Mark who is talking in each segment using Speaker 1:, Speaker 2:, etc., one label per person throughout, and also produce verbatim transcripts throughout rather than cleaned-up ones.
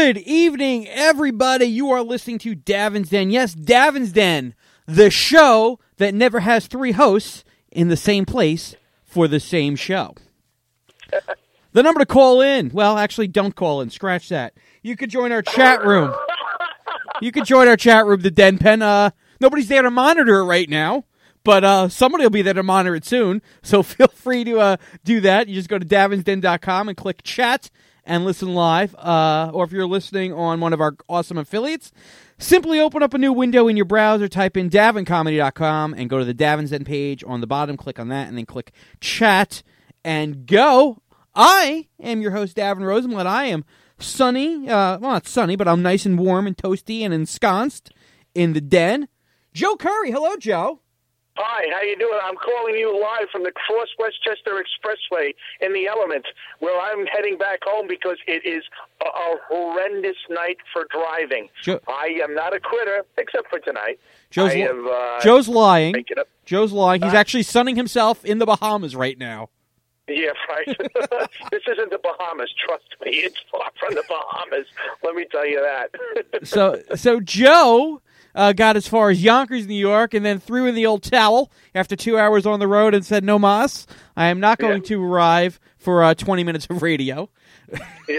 Speaker 1: Good evening, everybody. You are listening to Davin's Den. Yes, Davin's Den, the show that never has three hosts in the same place for the same show. The number to call in, well, actually, don't call in. Scratch that. You could join our chat room. You could join our chat room, the Den Pen. Uh, nobody's there to monitor it right now, but uh, somebody will be there to monitor it soon, so feel free to uh, do that. You just go to davins den dot com and click chat and listen live, uh, or if you're listening on one of our awesome affiliates, simply open up a new window in your browser, type in davin comedy dot com, and go to the Davin's Den page on the bottom, click on that, and then click chat, and go. I am your host, Davin Rosenblatt. I am sunny, uh, well, not sunny, but I'm nice and warm and toasty and ensconced in the den. Joe Curry, hello, Joe.
Speaker 2: Hi, how you doing? I'm calling you live from the Cross Westchester Expressway in the Element, where I'm heading back home because it is a, a horrendous night for driving. Joe, I am not a quitter, except for tonight.
Speaker 1: Joe's,
Speaker 2: I have, uh,
Speaker 1: Joe's lying. Joe's lying. He's uh, actually sunning himself in the Bahamas right now.
Speaker 2: Yeah, right. This isn't the Bahamas, trust me. It's far from the Bahamas, let me tell you that.
Speaker 1: so, so Joe... Uh, got as far as Yonkers, New York, and then threw in the old towel after two hours on the road and said, no mas, I am not going yeah. to arrive for uh, twenty minutes of radio.
Speaker 2: Yeah.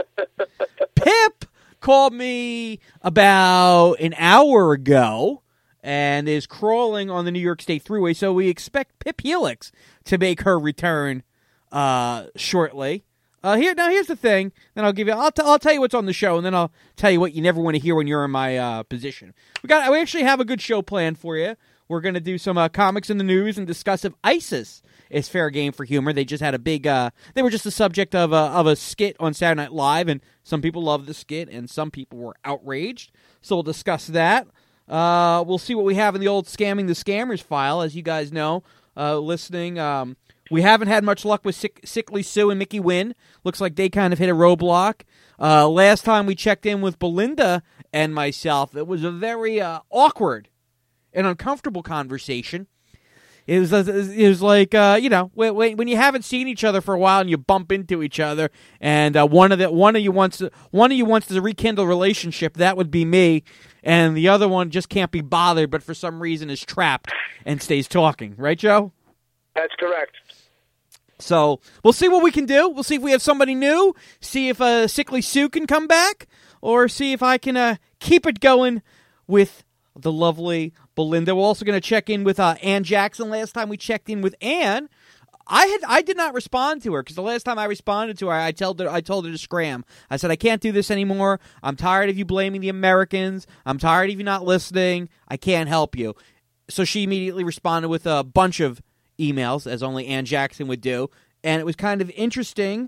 Speaker 1: Pip called me about an hour ago and is crawling on the New York State Thruway, so we expect Pip Helix to make her return uh, shortly. Uh, here now. Here's the thing. Then I'll give you. I'll, t- I'll tell you what's on the show, and then I'll tell you what you never want to hear when you're in my uh, position. We got. We actually have a good show planned for you. We're going to do some uh, comics in the news and discuss if ISIS is fair game for humor. They just had a big. Uh, they were just the subject of a of a skit on Saturday Night Live, and some people loved the skit, and some people were outraged. So we'll discuss that. Uh, we'll see what we have in the old scamming the scammers file, as you guys know, uh, listening. Um, We haven't had much luck with Sick, Sickly Sue and Mickey Wynn. Looks like they kind of hit a roadblock. Uh, last time we checked in with Belinda and myself, it was a very uh, awkward and uncomfortable conversation. It was, it was like, uh, you know, when, when you haven't seen each other for a while and you bump into each other, and uh, one of the one of you wants to, one of you wants to rekindle a relationship. That would be me, and the other one just can't be bothered, but for some reason is trapped and stays talking. Right, Joe?
Speaker 2: That's correct.
Speaker 1: So we'll see what we can do. We'll see if we have somebody new, see if uh, Sickly Sue can come back, or see if I can uh, keep it going with the lovely Belinda. We're also going to check in with uh, Ann Jackson. Last time we checked in with Ann, I had I did not respond to her because the last time I responded to her, I told her I told her to scram. I said, I can't do this anymore. I'm tired of you blaming the Americans. I'm tired of you not listening. I can't help you. So she immediately responded with a bunch of emails, as only Ann Jackson would do, and it was kind of interesting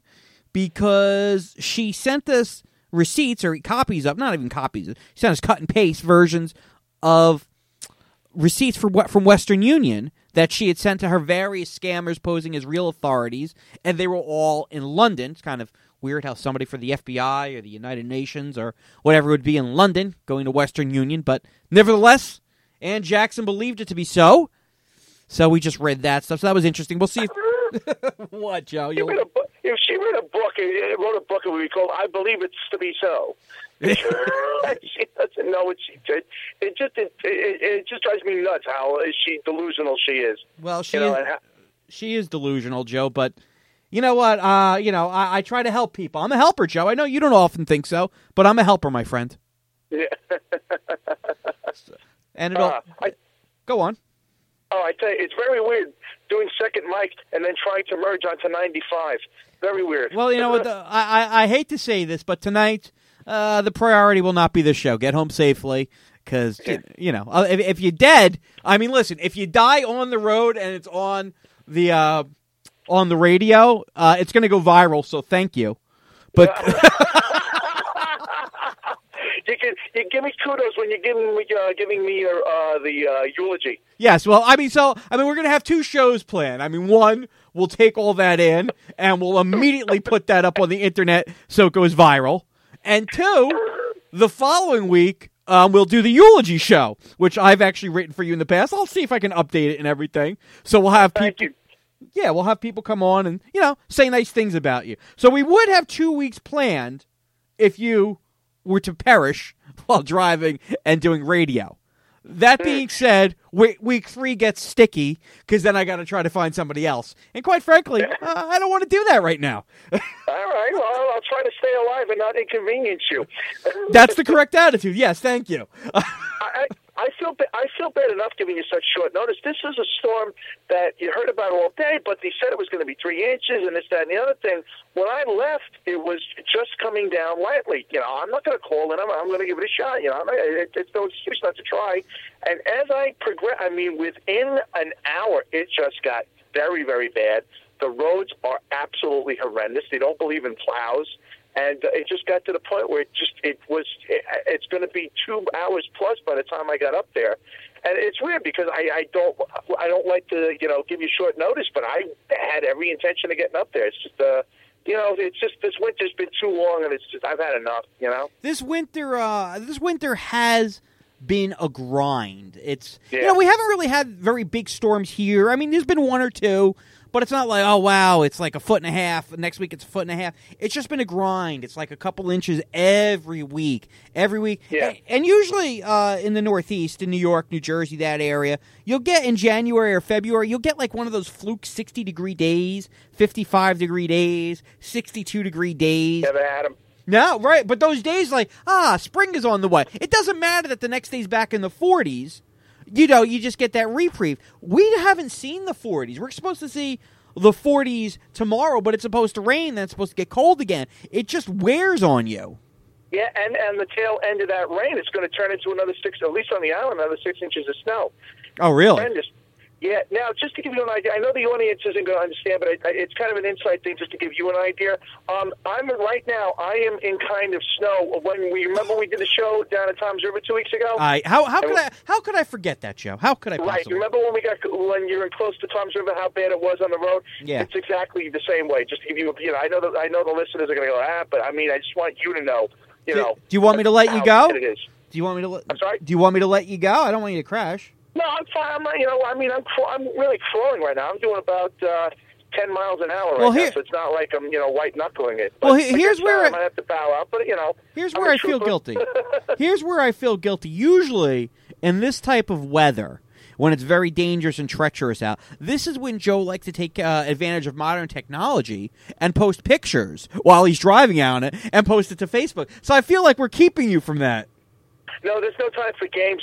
Speaker 1: because she sent us receipts or copies of, not even copies, she sent us cut and paste versions of receipts for what from Western Union that she had sent to her various scammers posing as real authorities, and they were all in London. It's kind of weird how somebody for the F B I or the United Nations or whatever would be in London going to Western Union, but nevertheless, Ann Jackson believed it to be so. So we just read that stuff. So that was interesting. We'll see if... What, Joe?
Speaker 2: You read a book, if she read a book, it wrote a book, it would be called I Believe It's to Be So. She doesn't know what she did. It just, it, it, it just drives me nuts how she delusional she is.
Speaker 1: Well, she,
Speaker 2: you know,
Speaker 1: is, she is delusional, Joe, but you know what? Uh, you know, I, I try to help people. I'm a helper, Joe. I know you don't often think so, but I'm a helper, my friend.
Speaker 2: Yeah.
Speaker 1: And it'll... Uh, I, go on.
Speaker 2: Oh, I tell you, it's very weird doing second mic and then trying to merge onto ninety-five. Very weird.
Speaker 1: Well, you know what? I, I I hate to say this, but tonight uh, the priority will not be the show. Get home safely, because you, you know if, if you're dead. I mean, listen, if you die on the road and it's on the uh, on the radio, uh, it's going to go viral. So thank you, but.
Speaker 2: You can you give me kudos when you're giving me uh, giving me your uh, the uh, eulogy.
Speaker 1: Yes, well, I mean, so I mean, we're gonna have two shows planned. I mean, one, we'll take all that in and we'll immediately put that up on the internet so it goes viral. And two, the following week, um, we'll do the eulogy show, which I've actually written for you in the past. I'll see if I can update it and everything. So we'll have people.
Speaker 2: Thank you.
Speaker 1: Yeah, we'll have people come on and you know say nice things about you. So we would have two weeks planned if you were to perish while driving and doing radio. That being said, week, week three gets sticky because then I got to try to find somebody else. And quite frankly, uh, I don't want to do that right now.
Speaker 2: All right. Well, I'll try to stay alive and not inconvenience you.
Speaker 1: That's the correct attitude. Yes, thank you.
Speaker 2: I, I feel ba- I feel bad enough giving you such short notice. This is a storm that you heard about all day, but they said it was going to be three inches and this, that, and the other thing. When I left, it was just coming down lightly. You know, I'm not going to call in. I'm, I'm going to give it a shot. You know, I'm not, it, it's no excuse not to try. And as I progress, I mean, within an hour, it just got very, very bad. The roads are absolutely horrendous. They don't believe in plows. And it just got to the point where it just it was it, it's going to be two hours plus by the time I got up there, and it's weird because I, I don't I don't like to you know give you short notice, but I had every intention of getting up there. It's just uh you know it's just this winter's been too long, and it's just I've had enough. You know
Speaker 1: this winter uh, this winter has been a grind. It's
Speaker 2: yeah.
Speaker 1: you know we haven't really had very big storms here. I mean, there's been one or two. But it's not like, oh, wow, it's like a foot and a half. Next week it's a foot and a half. It's just been a grind. It's like a couple inches every week. Every week.
Speaker 2: Yeah.
Speaker 1: And, and usually uh, in the Northeast, in New York, New Jersey, that area, you'll get in January or February, you'll get like one of those fluke sixty-degree days, fifty-five-degree days, sixty-two-degree days.
Speaker 2: Never had them.
Speaker 1: No, right. But those days like, ah, spring is on the way. It doesn't matter that the next day's back in the forties. You know, you just get that reprieve. We haven't seen the forties. We're supposed to see the forties tomorrow, but it's supposed to rain, then it's supposed to get cold again. It just wears on you.
Speaker 2: Yeah, and, and the tail end of that rain, it's going to turn into another six, at least on the island, another six inches of snow.
Speaker 1: Oh, really?
Speaker 2: Horrendous. Yeah. Now, just to give you an idea, I know the audience isn't going to understand, but I, I, it's kind of an inside thing just to give you an idea. Um, I'm right now. I am in kind of snow. When we remember we did the show down at Tom's River two weeks ago.
Speaker 1: I how how could I how could I forget that, Joe? How could I possibly?
Speaker 2: Right. Remember when we got when you were close to Tom's River, how bad it was on the road?
Speaker 1: Yeah.
Speaker 2: It's exactly the same way. Just to give you, a, you know, I know that I know the listeners are going to go, ah, but I mean, I just want you to know, you
Speaker 1: do,
Speaker 2: know.
Speaker 1: Do you want me to let you go?
Speaker 2: It is.
Speaker 1: Do you want me to? Let,
Speaker 2: I'm sorry.
Speaker 1: Do you want me to let you go? I don't want you to crash.
Speaker 2: No, I'm fine. I'm not, you know, I mean, I'm I'm really crawling right now. I'm doing about uh, ten miles an hour right
Speaker 1: well, here,
Speaker 2: now, so it's not like I'm, you know, white knuckling it. But
Speaker 1: well, he, here's where
Speaker 2: I might have to bow out, but you know,
Speaker 1: here's
Speaker 2: I'm
Speaker 1: where
Speaker 2: a
Speaker 1: I feel
Speaker 2: trooper.
Speaker 1: guilty. Here's where I feel guilty. Usually, in this type of weather, when it's very dangerous and treacherous out, this is when Joe likes to take uh, advantage of modern technology and post pictures while he's driving out on it and post it to Facebook. So I feel like we're keeping you from that.
Speaker 2: No, there's no time for games.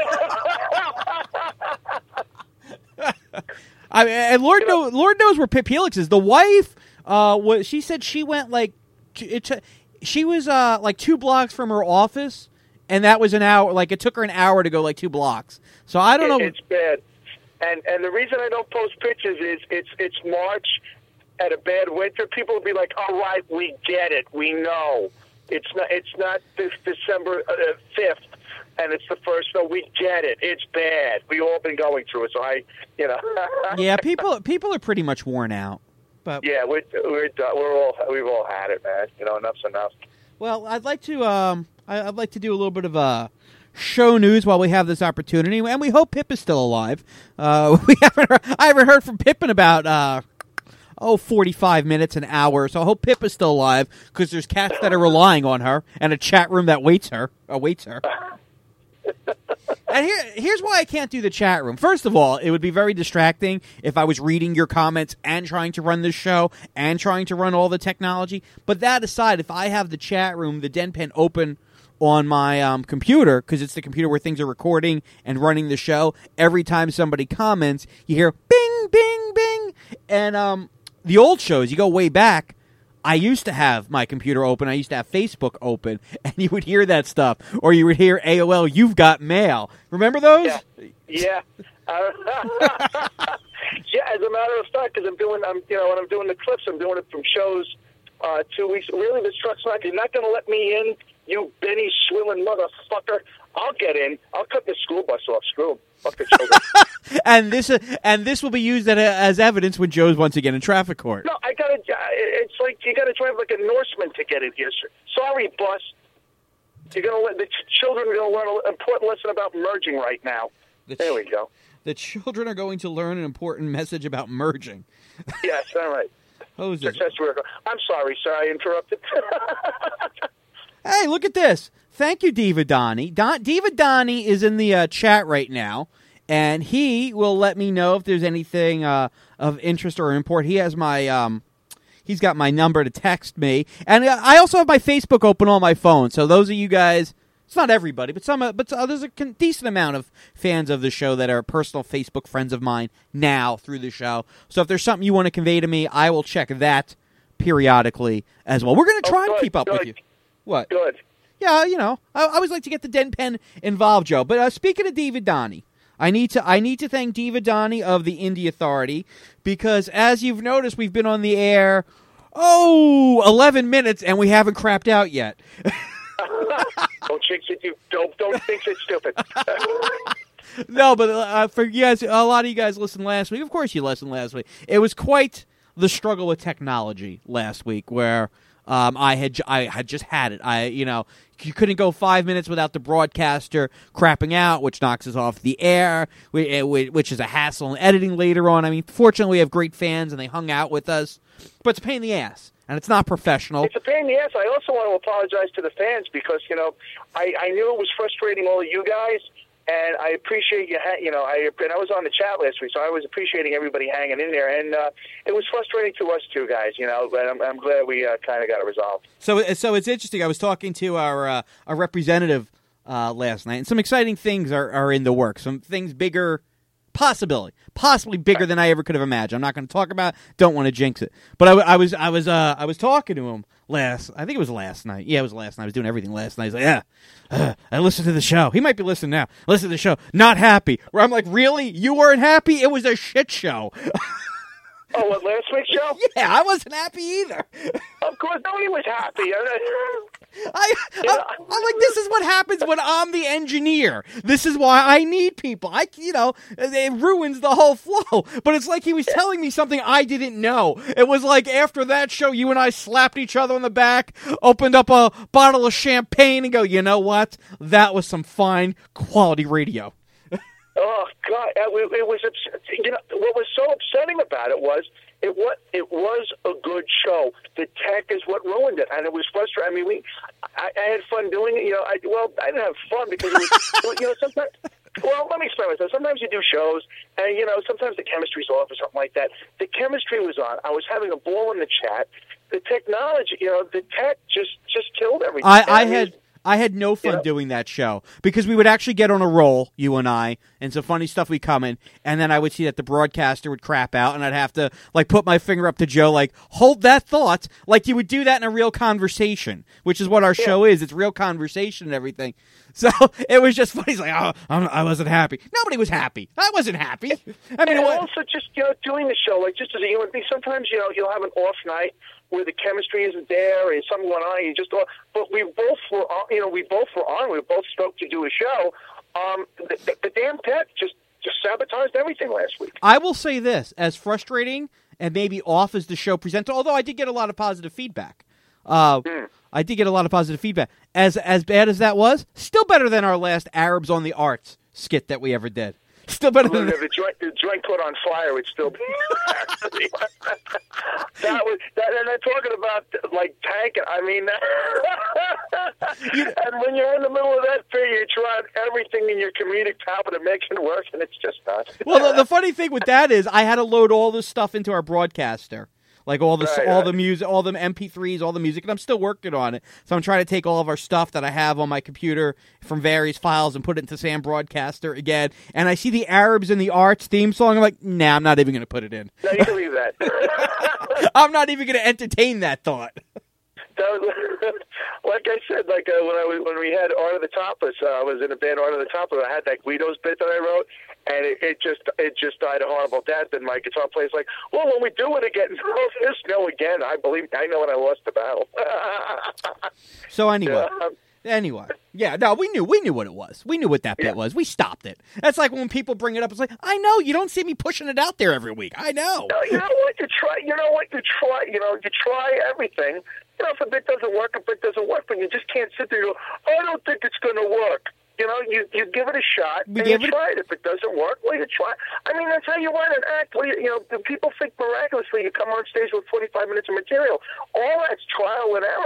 Speaker 1: I mean, and Lord you know, knows, Lord knows where Pip Helix is. The wife, uh, was, she said she went like, it, she was uh like two blocks from her office, and that was an hour. Like it took her an hour to go like two blocks. So I don't
Speaker 2: it,
Speaker 1: know.
Speaker 2: It's bad, and and the reason I don't post pictures is it's it's March at a bad winter. People will be like, all right, we get it, we know. It's not. It's not this December fifth, and it's the first. No, we get it. It's bad. We've all been going through it. So I, you know.
Speaker 1: yeah, people people are pretty much worn out. But
Speaker 2: yeah, we're we're done. we're all we've all had it, man. You know, enough's enough.
Speaker 1: Well, I'd like to um, I'd like to do a little bit of a show news while we have this opportunity, and we hope Pip is still alive. Uh, we haven't. Heard, I haven't heard from Pip in about. Uh, Oh, forty-five minutes, an hour. So I hope Pip is still alive because there's cats that are relying on her and a chat room that waits her, awaits her. And here, here's why I can't do the chat room. First of all, it would be very distracting if I was reading your comments and trying to run this show and trying to run all the technology. But that aside, if I have the chat room, the Den Pen open on my um, computer, because it's the computer where things are recording and running the show, every time somebody comments, you hear bing, bing, bing. And, um... the old shows, you go way back, I used to have my computer open. I used to have Facebook open, and you would hear that stuff. Or you would hear A O L, you've got mail. Remember those?
Speaker 2: Yeah. Yeah. Uh, yeah, as a matter of fact, because I'm doing, I'm, you know, when I'm doing the clips, I'm doing it from shows uh, two weeks. Really, this truck's not, you're not going to let me in, you Benny Swillen motherfucker. I'll get in. I'll cut the school bus off. Screw 'em. Fuck the children.
Speaker 1: and this uh, and this will be used as, as evidence when Joe's once again in traffic court.
Speaker 2: No, I gotta. It's like you gotta drive like a Norseman to get in here. Sorry, boss. You're gonna let the children are gonna learn an important lesson about merging right now. The there we go.
Speaker 1: The children are going to learn an important message about merging.
Speaker 2: Yes, all right.
Speaker 1: Success
Speaker 2: worker. I'm sorry, sir. I interrupted.
Speaker 1: Hey, look at this. Thank you, Diva Donnie. Don- Diva Donnie is in the uh, chat right now, and he will let me know if there's anything uh, of interest or import. He has my, um, he's got my number to text me, and uh, I also have my Facebook open on my phone. So those of you guys, it's not everybody, but some, uh, but uh, there's a con- decent amount of fans of the show that are personal Facebook friends of mine now through the show. So if there's something you want to convey to me, I will check that periodically as well. We're going to try
Speaker 2: oh,
Speaker 1: and keep up
Speaker 2: good.
Speaker 1: with you. What?
Speaker 2: Good.
Speaker 1: Yeah, you know, I, I always like to get the Den Pen involved, Joe. But uh, speaking of Diva Donnie, I need to I need to thank Diva Donnie of the Indie Authority because, as you've noticed, we've been on the air, oh, eleven minutes, and we haven't crapped out yet.
Speaker 2: Don't jinx it. You don't don't think it's stupid.
Speaker 1: No, but uh, for you guys, a lot of you guys listened last week. Of course, you listened last week. It was quite the struggle with technology last week, where. Um, I had I had just had it. I you know you couldn't go five minutes without the broadcaster crapping out, which knocks us off the air, which is a hassle in editing later on. I mean, fortunately, we have great fans and they hung out with us, but it's a pain in the ass and it's not professional.
Speaker 2: It's a pain in the ass. I also want to apologize to the fans because you know I, I knew it was frustrating all of you guys. And I appreciate you. Ha- you know, I and I was on the chat last week, so I was appreciating everybody hanging in there. And uh, it was frustrating to us too, guys. You know, but I'm, I'm glad we uh, kind of got it resolved.
Speaker 1: So, so it's interesting. I was talking to our uh, our representative uh, last night, and some exciting things are, are in the works. Some things bigger, possibility, possibly bigger than I ever could have imagined. I'm not going to talk about. Don't want to jinx it. But I, I was I was uh, I was talking to him last. I think it was last night. Yeah, it was last night. I was doing everything last night. He's like, yeah. Uh, I listened to the show. He might be listening now. Listen to the show. Not happy. Where I'm like, really? You weren't happy? It was a shit show.
Speaker 2: Oh, what, last week's show?
Speaker 1: Yeah, I wasn't happy either.
Speaker 2: Of course, nobody was happy.
Speaker 1: I, I, I'm like, this is what happens when I'm the engineer. This is why I need people. I, you know, it ruins the whole flow. But it's like he was telling me something I didn't know. It was like after that show, you and I slapped each other on the back, opened up a bottle of champagne, and go, you know what? That was some fine quality radio.
Speaker 2: Oh God! It, it was, you know, what was so upsetting about it was it was it was a good show. The tech is what ruined it, and it was frustrating. I mean, we, I, I had fun doing it. You know, I well, I didn't have fun because it was, you know, sometimes. Well, let me explain myself. Sometimes you do shows, and you know, sometimes the chemistry's off or something like that. The chemistry was on. I was having a ball in the chat. The technology, you know, the tech just just killed everything.
Speaker 1: I, I had. I had no fun
Speaker 2: yeah.
Speaker 1: doing that show because we would actually get on a roll, you and I, and some funny stuff would come in, and then I would see that the broadcaster would crap out, and I'd have to like put my finger up to Joe, like, hold that thought, like you would do that in a real conversation, which is what our yeah. show is. It's real conversation and everything. So it was just funny. He's like, oh, I'm, I wasn't happy. Nobody was happy. I wasn't happy. I mean,
Speaker 2: and
Speaker 1: what?
Speaker 2: also just, you know, doing the show, like just as a human being, sometimes, you know, you'll have an off night where the chemistry isn't there and something going on, and you just, but we both were on, you know, we both were on, we were both stoked to do a show. Um, the, the, the damn tech just, just sabotaged everything last week.
Speaker 1: I will say this, as frustrating and maybe off as the show presented, although I did get a lot of positive feedback. Uh, mm. I did get a lot of positive feedback. As as bad as that was, still better than our last Arabs on the Arts skit that we ever did. Still better than
Speaker 2: if the joint, the joint caught on fire, would still be. that was that, and they're talking about like tanking. I mean, and when you're in the middle of that thing, you try everything in your comedic power to make it work, and it's just not.
Speaker 1: Well, the, the funny thing with that is, I had to load all this stuff into our broadcaster. Like all the right, all right. the music, all the M P threes, all the music, and I'm still working on it. So I'm trying to take all of our stuff that I have on my computer from various files and put it into Sam Broadcaster again. And I see the Arabs in the Arts theme song. I'm like, nah, I'm not even going to put it in.
Speaker 2: No, you can leave that.
Speaker 1: I'm not even going to entertain that thought.
Speaker 2: That was, like I said, like uh, when I was, when we had Art of the Topless, uh, I was in a band Art of the Topless. I had that Guido's bit that I wrote, and it, it just it just died a horrible death. And my guitar player's like, "Well, when we do it again, no, just no again. I believe I know when I lost the battle."
Speaker 1: So anyway.
Speaker 2: Yeah.
Speaker 1: Anyway, yeah, no, we knew we knew what it was. We knew what that bit
Speaker 2: yeah.
Speaker 1: was. We stopped it. That's like when people bring it up. It's like, I know you don't see me pushing it out there every week. I know.
Speaker 2: No, you know what? You try. You know what? You try. You know, you try everything. You know, if a bit doesn't work, a bit doesn't work, but you just can't sit there and go, I don't think it's going to work. You know, you, you give it a shot,
Speaker 1: we
Speaker 2: and you
Speaker 1: it...
Speaker 2: try it. If it doesn't work, well, you try. I mean, that's how you write an act. Well, you, you know, the people think miraculously you come on stage with forty-five minutes of material. All that's trial and error.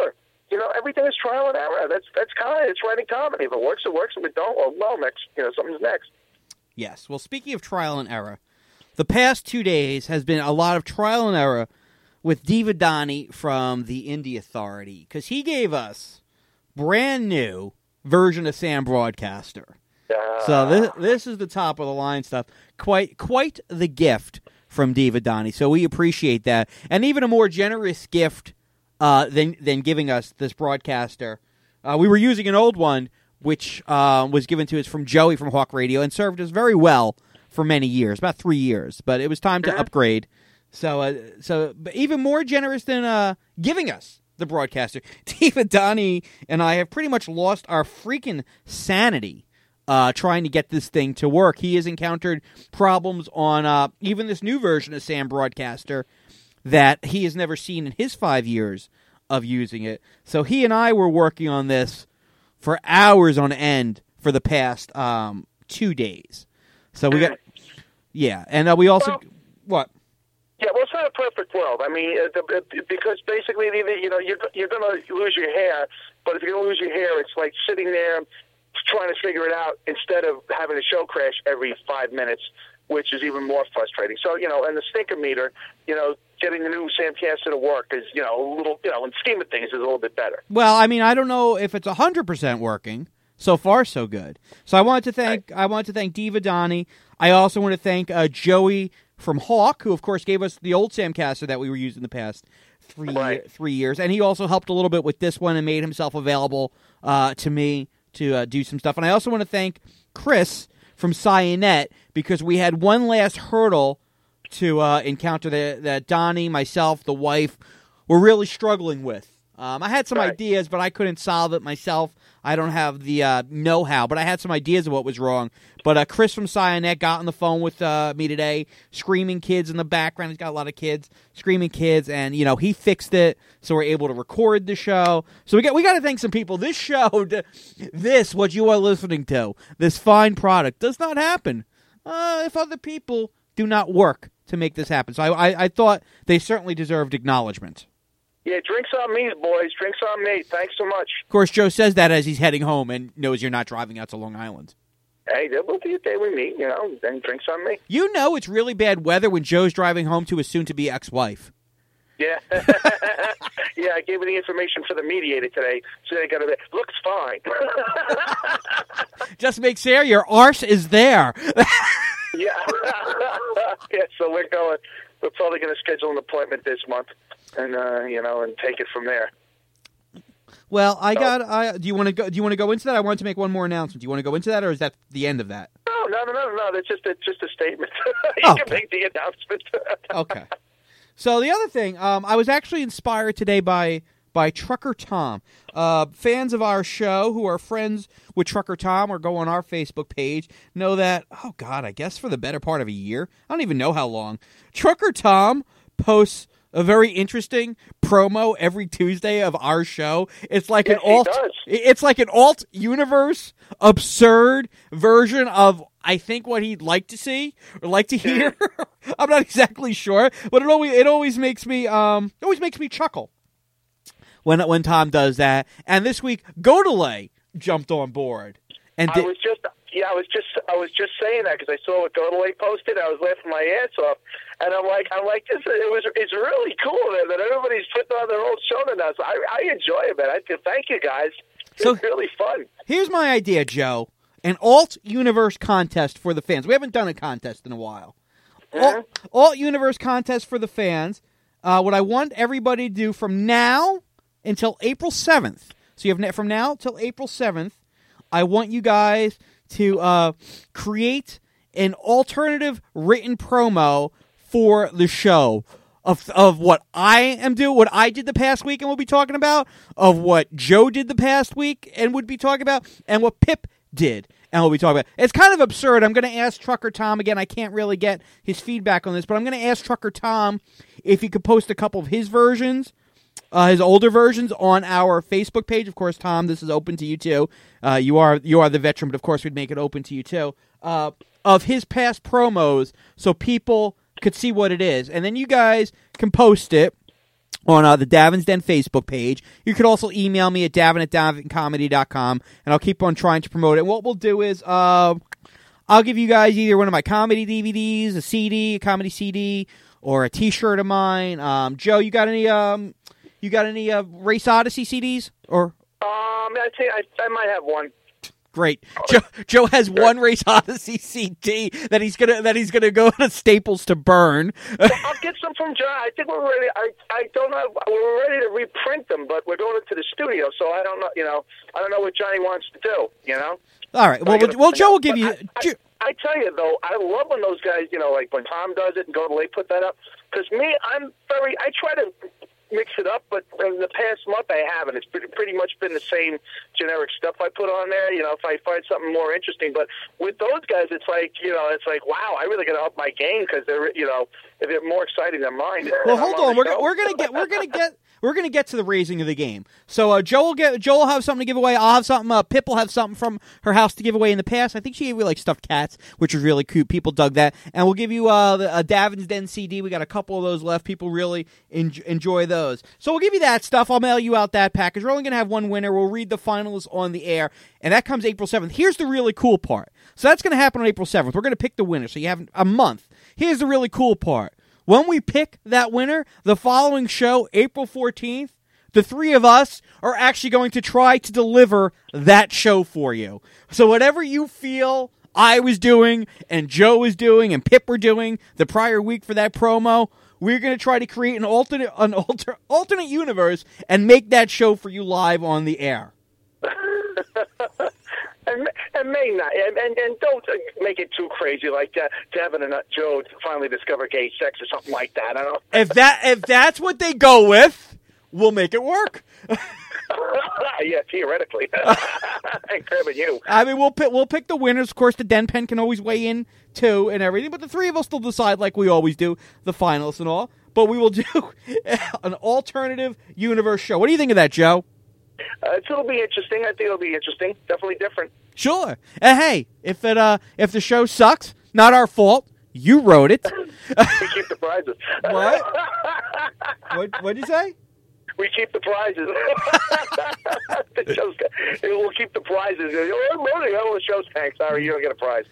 Speaker 2: you know, everything is trial and error. That's that's kind of it's writing comedy. If it works, it works. If it don't, well, well, next, you know, something's next.
Speaker 1: Yes. Well, speaking of trial and error, the past two days has been a lot of trial and error with Diva Donnie from the Indie Authority, because he gave us brand new version of Sam Broadcaster.
Speaker 2: Uh,
Speaker 1: so this this is the top of the line stuff. Quite quite the gift from Diva Donnie. So we appreciate that, and even a more generous gift uh, than than giving us this broadcaster. Uh, we were using an old one, which uh, was given to us from Joey from Hawk Radio, and served us very well for many years, about three years. But it was time to upgrade. So, uh, so but even more generous than uh, giving us the broadcaster. Diva Donnie and I have pretty much lost our freaking sanity uh, trying to get this thing to work. He has encountered problems on uh, even this new version of Sam Broadcaster that he has never seen in his five years of using it. So he and I were working on this for hours on end for the past um, two days. So we got, yeah, and uh, we also,
Speaker 2: well,
Speaker 1: what?
Speaker 2: Yeah, well, it's not a perfect world. I mean, uh, the, because basically, you know, you're you're going to lose your hair, but if you're going to lose your hair, it's like sitting there trying to figure it out instead of having a show crash every five minutes, which is even more frustrating. So, you know, and the stinker meter, you know, getting the new Samcaster to work is, you know, a little, you know, in the scheme of things, is a little bit better.
Speaker 1: Well, I mean, I don't know if it's one hundred percent working. So far, so good. So I wanted to thank right. I wanted to thank Diva Donnie. I also want to thank uh, Joey from Hawk, who, of course, gave us the old Samcaster that we were using the past three
Speaker 2: right.
Speaker 1: three years. And he also helped a little bit with this one and made himself available uh, to me to uh, do some stuff. And I also want to thank Chris from Cyanet, because we had one last hurdle to uh, encounter that, that Donnie, myself, the wife, were really struggling with. Um, I had some
Speaker 2: right.
Speaker 1: ideas, but I couldn't solve it myself. I don't have the uh, know-how, but I had some ideas of what was wrong. But uh, Chris from Cyanet got on the phone with uh, me today, screaming kids in the background. He's got a lot of kids, screaming kids, and you know he fixed it, so we're able to record the show. So we got we got to thank some people. This show, this what you are listening to, this fine product, does not happen uh, if other people do not work to make this happen. So I, I, I thought they certainly deserved acknowledgement.
Speaker 2: Yeah, drinks on me, boys. Drinks on me. Thanks so much.
Speaker 1: Of course, Joe says that as he's heading home and knows you're not driving out to Long Island.
Speaker 2: Hey, there will be a day we meet, you know, then drinks on me.
Speaker 1: You know it's really bad weather when Joe's driving home to his soon-to-be ex-wife.
Speaker 2: Yeah. Yeah, I gave her the information for the mediator today, so they got it. Looks fine.
Speaker 1: Just make sure your arse is there.
Speaker 2: Yeah. Yeah, so we're going. We're probably going to schedule an appointment this month. And uh, you know, and take it from there.
Speaker 1: Well, I got. I do you want to go? Do you want to go into that? I wanted to make one more announcement. Do you want to go into that, or is that the end of that?
Speaker 2: No, no, no, no, no. That's just a, just a statement. You
Speaker 1: okay.
Speaker 2: can make the announcement.
Speaker 1: Okay. So the other thing, um, I was actually inspired today by by Trucker Tom. Uh, fans of our show who are friends with Trucker Tom or go on our Facebook page know that. Oh God, I guess for the better part of a year, I don't even know how long. Trucker Tom posts a very interesting promo every Tuesday of our show. It's like
Speaker 2: yes,
Speaker 1: an alt. It's like an alt universe absurd version of I think what he'd like to see or like to hear. I'm not exactly sure, but it always it always makes me um it always makes me chuckle when when Tom does that. And this week, Godele jumped on board. And
Speaker 2: I
Speaker 1: did,
Speaker 2: was just yeah, I was just I was just saying that because I saw what Godele posted. I was laughing my ass off. And I'm like, I'm like, this, it was, it's really cool that, that everybody's putting on their old show now. So I, I enjoy it, man. I thank you guys. It's so, really fun.
Speaker 1: Here's my idea, Joe: an alt universe contest for the fans. We haven't done a contest in a while. Mm-hmm. Alt, alt universe contest for the fans. Uh, what I want everybody to do from now until April seventh. So you have from now till April seventh. I want you guys to uh, create an alternative written promo for the show of of what I am doing, what I did the past week and we'll be talking about, of what Joe did the past week and would be talking about, and what Pip did and we'll be talking about. It's kind of absurd. I'm going to ask Trucker Tom again. I can't really get his feedback on this, but I'm going to ask Trucker Tom if he could post a couple of his versions, uh, his older versions, on our Facebook page. Of course, Tom, this is open to you too. Uh, you are you are the veteran, but of course we'd make it open to you too. Uh, of his past promos, so people could see what it is, and then you guys can post it on uh, the Davin's Den Facebook page. You could also email me at davin at davin comedy dot com, and I'll keep on trying to promote it. And what we'll do is uh, I'll give you guys either one of my comedy D V Ds, a C D, a comedy C D, or a T-shirt of mine. Um, Joe, you got any um, you got any uh, Race Odyssey C Ds? Or
Speaker 2: Um, I'd say I, I might have one.
Speaker 1: Great. Joe, Joe has one Race Odyssey C D that he's gonna that he's gonna go to Staples to burn.
Speaker 2: I'll get some from John. I think we're ready. I I don't know. We're ready to reprint them, but we're going into the studio, so I don't know. You know, I don't know what Johnny wants to do. You know.
Speaker 1: All right. Well, well, well Joe will give you.
Speaker 2: I, I, I tell you though, I love when those guys. You know, like when Tom does it and Go to Lake put that up. Because me, I'm very. I try to mix it up, but in the past month I haven't. It's pretty, pretty much been the same generic stuff I put on there, you know, if I find something more interesting. But with those guys, it's like, you know, it's like, wow, I really got to up my game because they're, you know, they're more exciting than mine.
Speaker 1: Well, hold on. on we're, we're going to get, we're going to get, we're going to get to the raising of the game. So uh, Joe will get, Joe will have something to give away. I'll have something. Uh, Pip will have something from her house to give away in the past. I think she gave you like stuffed cats, which was really cute. People dug that. And we'll give you uh, the, a Davin's Den C D. We got a couple of those left. People really en- enjoy those. So we'll give you that stuff. I'll mail you out that package. We're only going to have one winner. We'll read the finalists on the air, and that comes April seventh. Here's the really cool part. So that's going to happen on April seventh. We're going to pick the winner, so you have a month. Here's the really cool part. When we pick that winner, the following show, April fourteenth, the three of us are actually going to try to deliver that show for you. So whatever you feel I was doing and Joe was doing and Pip were doing the prior week for that promo, we're going to try to create an alternate an alter, alternate universe and make that show for you live on the air.
Speaker 2: and, and may not, and, and, and don't make it too crazy like uh, Devin and uh, Joe finally discover gay sex or something like that. I don't know.
Speaker 1: If that if that's what they go with, we'll make it work.
Speaker 2: Yeah, theoretically. I'm grabbing you.
Speaker 1: I mean, we'll pick, we'll pick the winners. Of course, the Den Pen can always weigh in, too, and everything. But the three of us will decide, like we always do, the finalists and all. But we will do an alternative universe show. What do you think of that, Joe?
Speaker 2: Uh, it'll be interesting. I think it'll be interesting. Definitely different.
Speaker 1: Sure. And hey, if it uh, if the show sucks, not our fault. You wrote it.
Speaker 2: We keep the prizes.
Speaker 1: What? What what'd you say?
Speaker 2: We keep the prizes. The show's, we'll keep the prizes. Oh, loading. Oh, the show's tanked. Sorry, you don't get a prize.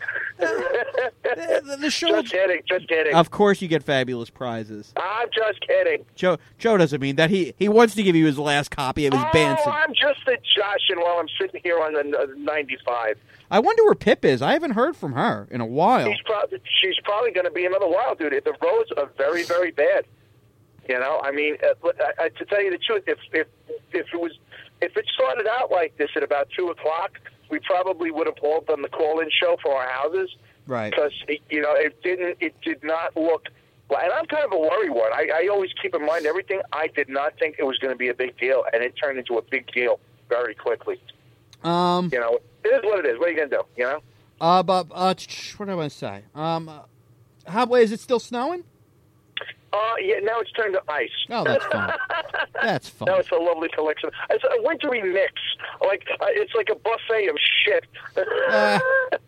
Speaker 1: the, the, the show.
Speaker 2: Just kidding. Just kidding.
Speaker 1: Of course, you get fabulous prizes.
Speaker 2: I'm just kidding.
Speaker 1: Joe. Joe doesn't mean that. He he wants to give you his last copy of his
Speaker 2: oh,
Speaker 1: band.
Speaker 2: Oh, I'm just a Joshin while I'm sitting here on the uh, ninety-five.
Speaker 1: I wonder where Pip is. I haven't heard from her in a while.
Speaker 2: She's, pro- she's probably going to be another while, dude. The roads are very, very bad. You know, I mean, uh, I, to tell you the truth, if if if it was if it started out like this at about two o'clock, we probably would have all done the call-in show for our houses,
Speaker 1: right?
Speaker 2: Because you know, it didn't, it did not look. And I'm kind of a worrywart. I, I always keep in mind everything. I did not think it was going to be a big deal, and it turned into a big deal very quickly.
Speaker 1: Um,
Speaker 2: you know, it is what it is. What are you going to do? You know.
Speaker 1: Uh, but uh, what do I want to say? Um, how is it still snowing?
Speaker 2: Uh, yeah, now it's turned to ice.
Speaker 1: Oh, that's fun. That's fun.
Speaker 2: Now it's a lovely collection. It's a wintry mix. Like uh, it's like a buffet of shit.
Speaker 1: uh,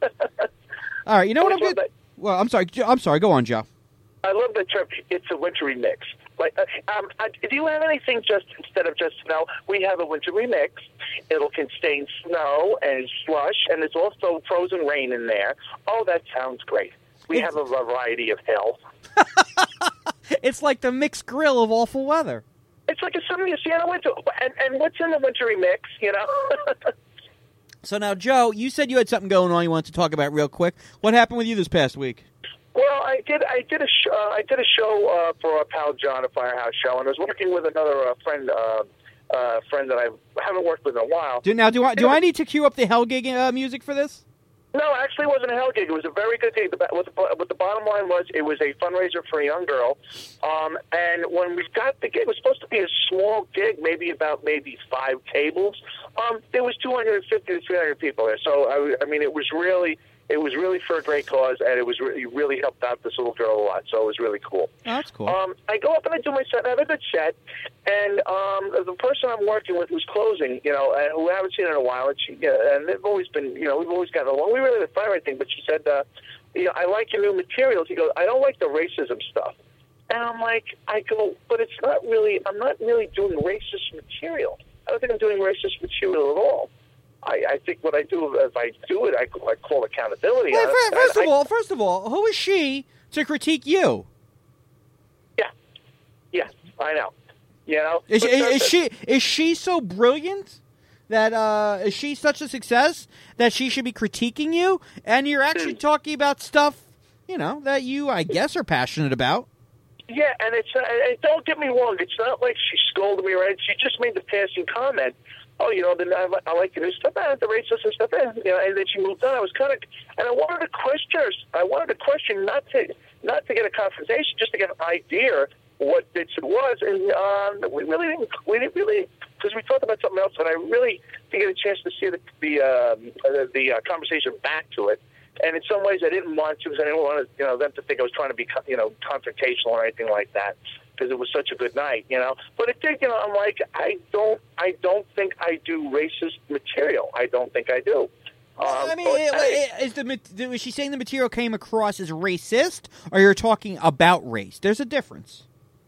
Speaker 1: all right, you know what I'm going to... Well, I'm sorry. I'm sorry. Go on, Joe.
Speaker 2: I love the term. It's a wintry mix. Like, uh, um, uh, do you have anything just instead of just snow? We have a wintry mix. It'll contain snow and slush, and there's also frozen rain in there. Oh, that sounds great. We it's... have a variety of hell.
Speaker 1: It's like the mixed grill of awful weather.
Speaker 2: It's like a something you see in the winter. And, and what's in the wintry mix, you know?
Speaker 1: So now, Joe, you said you had something going on you wanted to talk about real quick. What happened with you this past week?
Speaker 2: Well, I did. I did a sh- uh, I did a show uh, for our pal John, a Firehouse show, and I was working with another uh, friend, uh, uh, friend that I haven't worked with in a while.
Speaker 1: Do, now, do I do I need to cue up the Hell Gig uh, music for this?
Speaker 2: No, actually, it wasn't a hell gig. It was a very good gig. What the, what the bottom line was, it was a fundraiser for a young girl. Um, and when we got the gig, it was supposed to be a small gig, maybe about maybe five tables. Um, there was two hundred fifty to three hundred people there. So I, I mean, it was really, it was really for a great cause, and it was really, really helped out this little girl a lot. So it was really cool.
Speaker 1: Oh, that's cool.
Speaker 2: Um, I go up and I do my set. And I have a good set, and um, the person I'm working with who's closing, you know, uh, who I haven't seen in a while, and she, uh, and they've always been, you know, we've always gotten along. We really didn't fight or anything, but she said, uh, you know, I like your new materials. He goes, I don't like the racism stuff. And I'm like, I go, but it's not really, I'm not really doing racist material. I don't think I'm doing racist material at all. I, I think what I do, if I do it, I, I call accountability.
Speaker 1: Wait,
Speaker 2: on
Speaker 1: first,
Speaker 2: it.
Speaker 1: first
Speaker 2: I,
Speaker 1: of all, first of all, who is she to critique you?
Speaker 2: Yeah, yeah, I know. You know,
Speaker 1: is,
Speaker 2: but,
Speaker 1: is,
Speaker 2: uh,
Speaker 1: is she is she so brilliant that uh, is she such a success that she should be critiquing you? And you're actually talking about stuff, you know, that you, I guess, are passionate about.
Speaker 2: Yeah, and it's uh, and don't get me wrong. It's not like she scolded me, right? She just made the passing comment. Oh, you know, then I, I like to do stuff, and the racist and stuff, and, you know, and then she moved on. I was kind of, and I wanted to question her. I wanted to question, not to not to get a confrontation, just to get an idea what it was, and um, we really didn't. We didn't really, because we talked about something else, and I really didn't get a chance to see the the um, the, the uh, conversation back to it. And in some ways, I didn't want to, because I didn't want to, you know, them to think I was trying to be, you know, confrontational or anything like that, because it was such a good night, you know. But it did, you know. I'm like, I don't, I don't think I do racist material. I don't think I do. Um,
Speaker 1: I mean, it, I, is the was she saying the material came across as racist, or you're talking about race? There's a difference.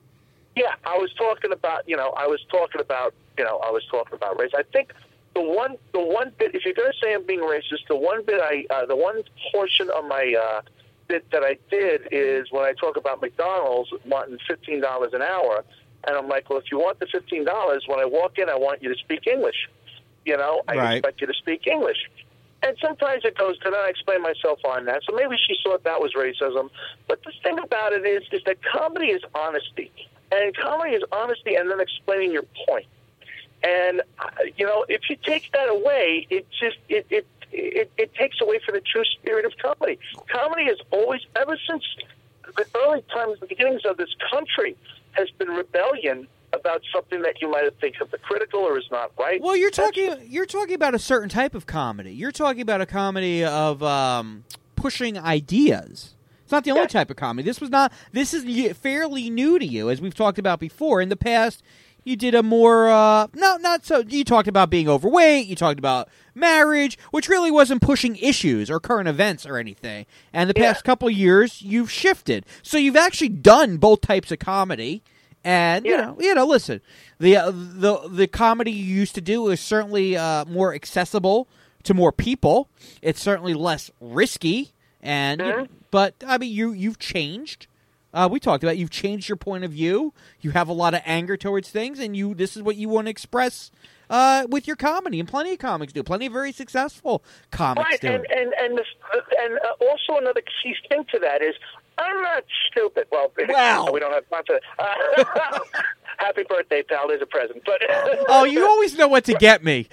Speaker 2: Yeah, I was talking about, you know, I was talking about, you know, I was talking about race. I think. The one, the one bit. If you're going to say I'm being racist, the one bit I, uh, the one portion of my uh, bit that I did is when I talk about McDonald's wanting fifteen dollars an hour, and I'm like, well, if you want the fifteen dollars, when I walk in, I want you to speak English. You know, I
Speaker 1: right.
Speaker 2: expect you to speak English. And sometimes it goes to that. I explain myself on that. So maybe she thought that was racism. But the thing about it is, is that comedy is honesty, and comedy is honesty, and then explaining your point. And, uh, you know, if you take that away, it just, it, it, it, it takes away from the true spirit of comedy. Comedy has always, ever since the early times, the beginnings of this country, has been rebellion about something that you might think of hypocritical or is not right.
Speaker 1: Well, you're talking, That's, you're talking about a certain type of comedy. You're talking about a comedy of um, pushing ideas. It's not the only yeah. type of comedy. This was not, this is fairly new to you, as we've talked about before. In the past, you did a more, uh, no, not so, you talked about being overweight, you talked about marriage, which really wasn't pushing issues or current events or anything. And the past yeah. couple of years, you've shifted. So you've actually done both types of comedy. And, yeah. you know, you know, listen, the, uh, the, the comedy you used to do is certainly uh, more accessible to more people. It's certainly less risky. And, mm-hmm. you know, but, I mean, you, you've changed. Uh, we talked about you've changed your point of view. You have a lot of anger towards things, and you this is what you want to express uh, with your comedy. And plenty of comics do. Plenty of very successful comics
Speaker 2: right.
Speaker 1: do.
Speaker 2: And and and, this, and uh, also another key thing to that is I'm not stupid. Well,
Speaker 1: wow.
Speaker 2: we don't have time for uh, happy birthday, pal. There's a present. But
Speaker 1: oh, you always know what to get me.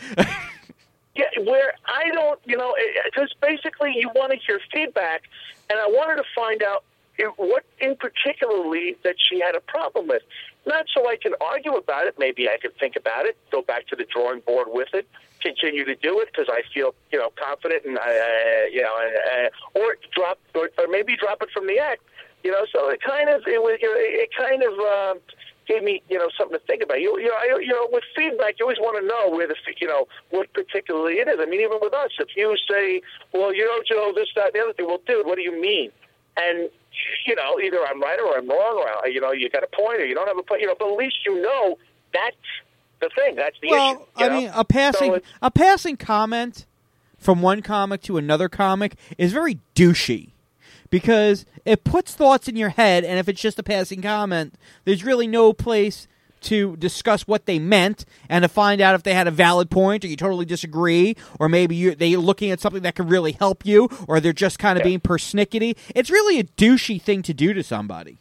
Speaker 2: Yeah, where I don't, you know, because basically you want to hear feedback, and I wanted to find out what in particularly that she had a problem with. Not so I can argue about it. Maybe I could think about it, go back to the drawing board with it, continue to do it because I feel, you know, confident and, uh, you know, uh, or drop, or, or maybe drop it from the act, you know. So it kind of, it was, you know, it kind of uh, gave me, you know, something to think about. You, you know, I, you know, with feedback, you always want to know where the, you know, what particularly it is. I mean, even with us, if you say, well, you know, Joe, this, that, and the other thing, well, dude, what do you mean? And you know, either I'm right or I'm wrong, or, you know, you got a point or you don't have a point, you know, but at least you know that's the thing. That's the
Speaker 1: well,
Speaker 2: issue.
Speaker 1: I
Speaker 2: know?
Speaker 1: mean, a passing so a passing comment from one comic to another comic is very douchey because it puts thoughts in your head, and if it's just a passing comment, there's really no place to discuss what they meant and to find out if they had a valid point or you totally disagree, or maybe you, they're looking at something that could really help you, or they're just kind of yeah. being persnickety. It's really a douchey thing to do to somebody.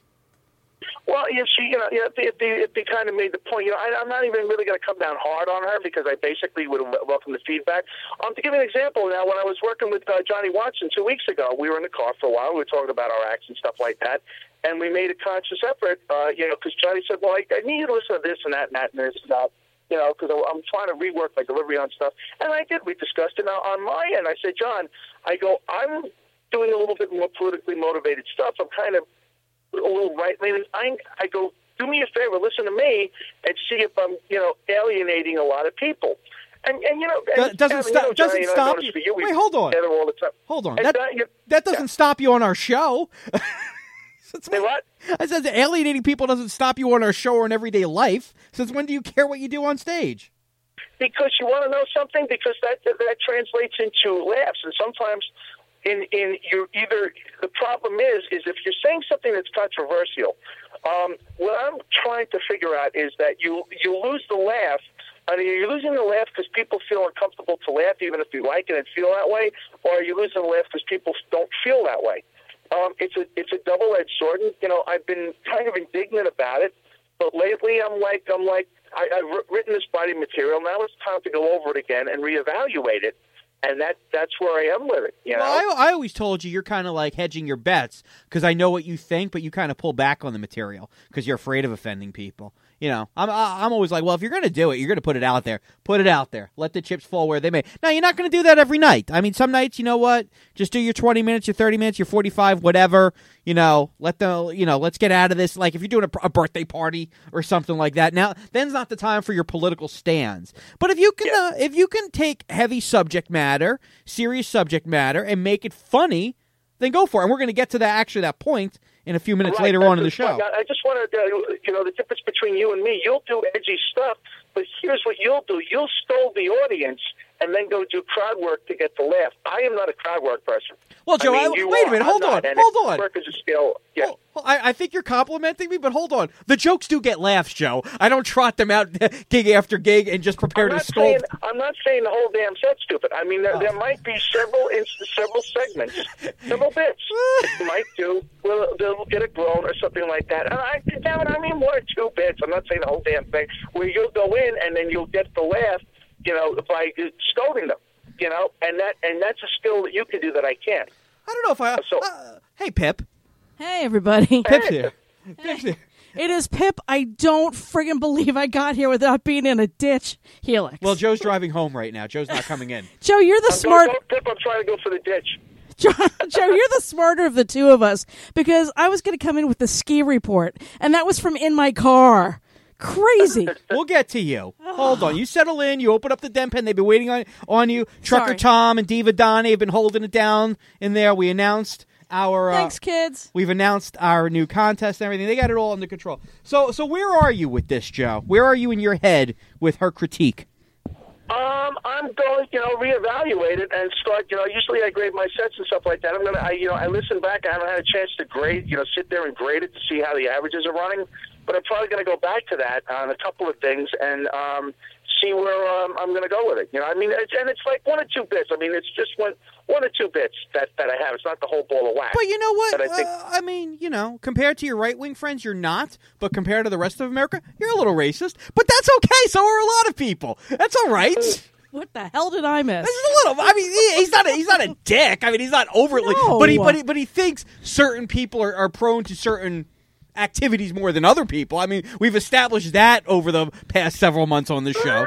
Speaker 2: Well, if she, you know, if they, if they, if they kind of made the point, you know, I, I'm not even really going to come down hard on her because I basically would welcome the feedback. Um, to give you an example, now, when I was working with uh, Johnny Watson two weeks ago, we were in the car for a while. We were talking about our acts and stuff like that. And we made a conscious effort, uh, you know, because Johnny said, well, I, I need you to listen to this and that and that and this and that, you know, because I'm trying to rework my delivery on stuff. And I did. We discussed it. Now, on my end, I said, John, I go, I'm doing a little bit more politically motivated stuff. I'm kind of a little right-leaning. I, I go, do me a favor, listen to me, and see if I'm, you know, alienating a lot of people. And, and you know, and,
Speaker 1: doesn't
Speaker 2: and,
Speaker 1: stop.
Speaker 2: You know,
Speaker 1: doesn't
Speaker 2: Johnny,
Speaker 1: stop you.
Speaker 2: you.
Speaker 1: Wait, hold on.
Speaker 2: All the time.
Speaker 1: Hold on.
Speaker 2: And,
Speaker 1: That,
Speaker 2: uh, you,
Speaker 1: that doesn't
Speaker 2: yeah.
Speaker 1: stop you on our show. Since
Speaker 2: Say what?
Speaker 1: I said alienating people doesn't stop you on our show or in everyday life. Since when do you care what you do on stage?
Speaker 2: Because you want to know something? Because that that translates into laughs, and sometimes in in you either the problem is is if you're saying something that's controversial. Um, what I'm trying to figure out is that you you lose the laugh. I mean, you're losing the laugh because people feel uncomfortable to laugh, even if you like it and feel that way, or are you losing the laugh because people don't feel that way? Um, it's a it's a double-edged sword, and you know I've been kind of indignant about it, but lately I'm like I'm like I, I've written this body material. Now it's time to go over it again and reevaluate it. And that that's where I am with it. You know?
Speaker 1: Well, I, I always told you you're kind of like hedging your bets because I know what you think, but you kind of pull back on the material because you're afraid of offending people. You know, I'm I'm always like, well, if you're going to do it, you're going to put it out there. Put it out there. Let the chips fall where they may. Now, you're not going to do that every night. I mean, some nights, you know what? Just do your twenty minutes, your thirty minutes, your forty-five, whatever. You know, let the, you know, let's get out of this. Like if you're doing a, a birthday party or something like that, now then's not the time for your political stands. But if you can,
Speaker 2: Yeah.
Speaker 1: uh, if you can take heavy subject matter, serious subject matter, and make it funny, then go for it. And we're going to get to that actually that point in a few minutes
Speaker 2: Right,
Speaker 1: later
Speaker 2: that's
Speaker 1: on in the
Speaker 2: the
Speaker 1: show.
Speaker 2: point. I just want to, uh, you know, the difference between you and me. You'll do edgy stuff, but here's what you'll do: you'll stole the audience and then go do crowd work to get the laugh. I am not a crowd work person.
Speaker 1: Well, Joe,
Speaker 2: I mean,
Speaker 1: I-
Speaker 2: you
Speaker 1: wait a
Speaker 2: are.
Speaker 1: minute, hold
Speaker 2: I'm
Speaker 1: on,
Speaker 2: not, and
Speaker 1: hold
Speaker 2: it's-
Speaker 1: on.
Speaker 2: Work is a skill. Yeah.
Speaker 1: Well, well, I, I think you're complimenting me, but hold on. The jokes do get laughs, Joe. I don't trot them out gig after gig and just prepare
Speaker 2: I'm
Speaker 1: to
Speaker 2: not
Speaker 1: scold.
Speaker 2: saying I'm not saying the whole damn set's stupid. I mean, there,
Speaker 1: Oh.
Speaker 2: there might be several inst- several segments, several bits that you might do. Well, they'll get a groan or something like that. And I, damn it, I mean one or two bits. I'm not saying the whole damn thing. Where you'll go in and then you'll get the laugh, you know, by scolding them, you know, and that and that's a skill that you can do that I can't.
Speaker 1: I don't know if I.
Speaker 2: So-
Speaker 1: uh, hey, Pip.
Speaker 3: Hey, everybody.
Speaker 1: Pip's here. Pip's here.
Speaker 3: It is Pip. I don't friggin' believe I got here without being in a ditch. Helix.
Speaker 1: Well, Joe's driving home right now. Joe's not coming in.
Speaker 3: Joe, you're the
Speaker 2: I'm
Speaker 3: smart.
Speaker 2: Going, Pip, I'm trying to go for the ditch.
Speaker 3: Joe, Joe, you're the smarter of the two of us because I was going to come in with the ski report, and that was from in my car. Crazy.
Speaker 1: We'll get to you. Hold on. You settle in. You open up the den pen. They've been waiting on on you. Trucker
Speaker 3: Sorry.
Speaker 1: Tom and Diva Donnie have been holding it down in there. We announced our. Uh,
Speaker 3: Thanks, kids.
Speaker 1: We've announced our new contest and everything. They got it all under control. So, so where are you with this, Joe? Where are you in your head with her critique?
Speaker 2: Um, I'm going, you know, reevaluate it and start, you know, usually I grade my sets and stuff like that. I'm going to, I, you know, I listen back. I haven't had a chance to grade, you know, sit there and grade it to see how the averages are running. But I'm probably going to go back to that on a couple of things and um, see where um, I'm going to go with it. You know, I mean, it's, and it's like one or two bits. I mean, it's just one, one or two bits that, that I have. It's not the whole ball of wax.
Speaker 1: But you know what?
Speaker 2: But I think-
Speaker 1: uh, I mean, you know, compared to your right-wing friends, you're not. But compared to the rest of America, you're a little racist. But that's okay. So are a lot of people. That's all right.
Speaker 3: What the hell did I miss?
Speaker 1: This is a little. I mean, he, he's not. A, he's not a dick. I mean, he's not overtly.
Speaker 3: No.
Speaker 1: But he. But he. But he thinks certain people are, are prone to certain activities more than other people. I mean, we've established that over the past several months on the show.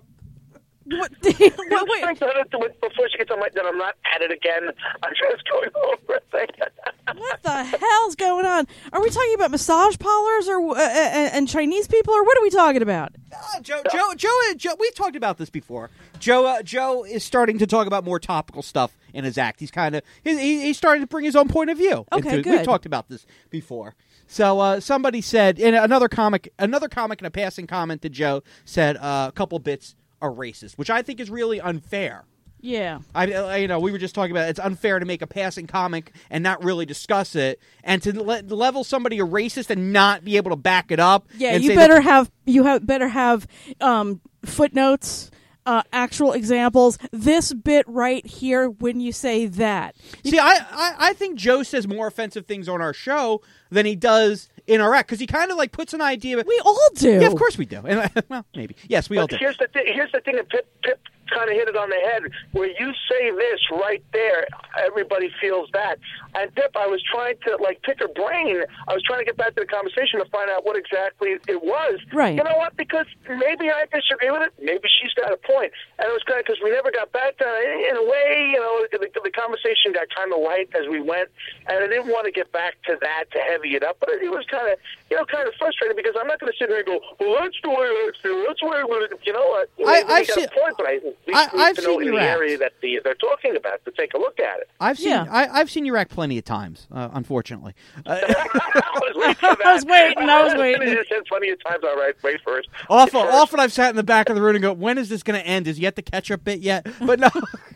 Speaker 3: What? wait, wait.
Speaker 2: Thanks, before she gets on my, that I'm not at it again. I'm just going over a thing.
Speaker 3: What the hell's going on? Are we talking about massage parlors or uh, and, and Chinese people, or what are we talking about?
Speaker 1: Uh, Joe, Joe, Joe, Joe. We've talked about this before. Joe, uh, Joe is starting to talk about more topical stuff in his act. He's kind of he, he's starting to bring his own point of view.
Speaker 3: Okay,
Speaker 1: into it.
Speaker 3: good.
Speaker 1: We've talked about this before. So uh, somebody said, and another comic, another comic in a passing comment to Joe said uh, a couple bits are racist, which I think is really unfair.
Speaker 3: Yeah.
Speaker 1: I, I, you know, we were just talking about it's unfair to make a passing comic and not really discuss it, and to le- level somebody a racist and not be able to back it up.
Speaker 3: Yeah,
Speaker 1: and
Speaker 3: you
Speaker 1: say
Speaker 3: better
Speaker 1: that-
Speaker 3: have you have better have um, footnotes, uh, actual examples. This bit right here when you say that.
Speaker 1: See, I, I, I think Joe says more offensive things on our show than he does in our act because he kind of like puts an idea. Of,
Speaker 3: We all do.
Speaker 1: yeah, of course we do. And well, maybe yes, we all
Speaker 2: But
Speaker 1: do.
Speaker 2: here's the thing. Here's the thing that Pip, Pip kind of hit it on the head. Where you say this right there, everybody feels that. And Pip, I was trying to like pick her brain. I was trying to get back to the conversation to find out what exactly it was.
Speaker 3: Right.
Speaker 2: You know what? Because maybe I disagree with it. Maybe she's got a point. And it was kind of because we never got back to it. In a way, you know, the, the conversation got kind of light as we went, and I didn't want to get back to that to heavy it up. But it, it was kind of, you know, kind of frustrating because I'm not going to sit here and go, well, that's the way I feel. That's the way I would. You know what?
Speaker 1: I-
Speaker 2: Maybe
Speaker 1: I
Speaker 2: you got
Speaker 1: see-
Speaker 2: a point, but I. At least
Speaker 1: I,
Speaker 2: we need
Speaker 1: I've
Speaker 2: to
Speaker 1: seen
Speaker 2: know in
Speaker 1: your
Speaker 2: the
Speaker 1: act.
Speaker 2: area that the, they're talking about to take a look at it.
Speaker 1: I've seen
Speaker 3: Yeah.
Speaker 1: I, I've seen your act plenty of times, uh, unfortunately. Uh,
Speaker 2: I was waiting for that.
Speaker 3: I was waiting, I was waiting.
Speaker 2: You said plenty of times. All right, wait first.
Speaker 1: often,
Speaker 2: First.
Speaker 1: often I've sat in the back of the room and go, when is this going to end? Is yet the ketchup bit yet? But no.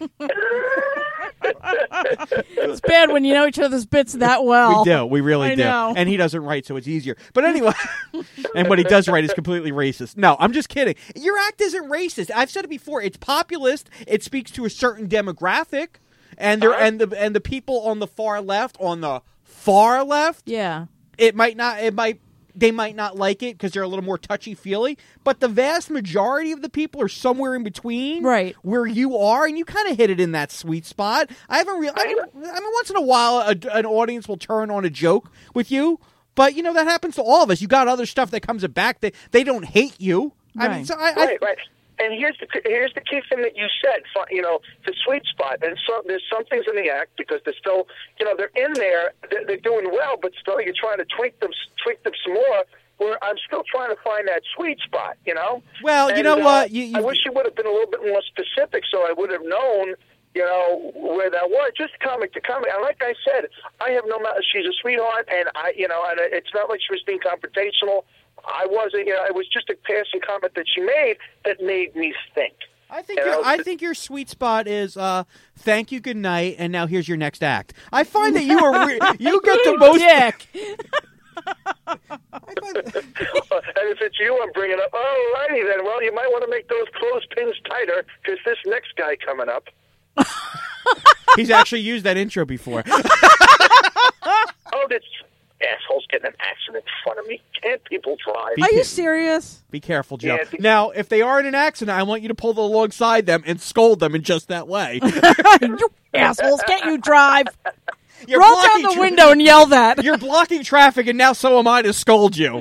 Speaker 3: It's bad when you know each other's bits that well.
Speaker 1: We do. We really
Speaker 3: I
Speaker 1: do.
Speaker 3: know.
Speaker 1: And he doesn't write, so it's easier. But anyway, and what he does write is completely racist. No, I'm just kidding. Your act isn't racist. I've said it before. It's populist. It speaks to a certain demographic, and there and the and the people on the far left, on the far left,
Speaker 3: Yeah.
Speaker 1: it might not. It might. They might not like it because they're a little more touchy-feely, but the vast majority of the people are somewhere in between,
Speaker 3: Right.
Speaker 1: where you are, and you kind of hit it in that sweet spot. I haven't really. I mean, I mean, once in a while, a, an audience will turn on a joke with you, but you know that happens to all of us. You got other stuff that comes back. They they don't hate you. I mean,
Speaker 3: Right.
Speaker 1: so I, I,
Speaker 2: Right, right. And here's the here's the key thing that you said. fi- You know, the sweet spot. And so there's some things in the act because they're still, you know, they're in there. They're, they're doing well, but still, you're trying to tweak them, tweak them some more. Where I'm still trying to find that sweet spot. You know.
Speaker 1: Well, you
Speaker 2: And,
Speaker 1: know
Speaker 2: uh,
Speaker 1: what? You- you-
Speaker 2: I wish you would have been a little bit more specific, so I would have known. You know where that was. Just comic to comic. And like I said, I have no. ma- She's a sweetheart, and I, you know, and it's not like she was being confrontational. I wasn't, you know, it was just a passing comment that she made that made me think.
Speaker 1: I think
Speaker 2: You
Speaker 1: your,
Speaker 2: know,
Speaker 1: I think your sweet spot is uh, thank you, good night, and now here's your next act. I find that you are re- you get the most.
Speaker 3: Dick.
Speaker 1: I find-
Speaker 2: And if it's you, I'm bringing up. Oh, righty then. Well, you might want to make those clothespins tighter because this next guy coming up.
Speaker 1: He's actually used that intro before.
Speaker 2: Oh, this asshole's getting an accident in front of me. Can't people drive?
Speaker 1: Be-
Speaker 3: Are you serious?
Speaker 1: Be careful, Joe.
Speaker 2: Yeah, be-
Speaker 1: Now, if they are in an accident, I want you to pull alongside them and scold them in just that way.
Speaker 3: You assholes, can't you drive?
Speaker 1: You're
Speaker 3: Roll down
Speaker 1: blocking
Speaker 3: the
Speaker 1: tra-
Speaker 3: window and yell that.
Speaker 1: You're blocking traffic, and now so am I to scold you.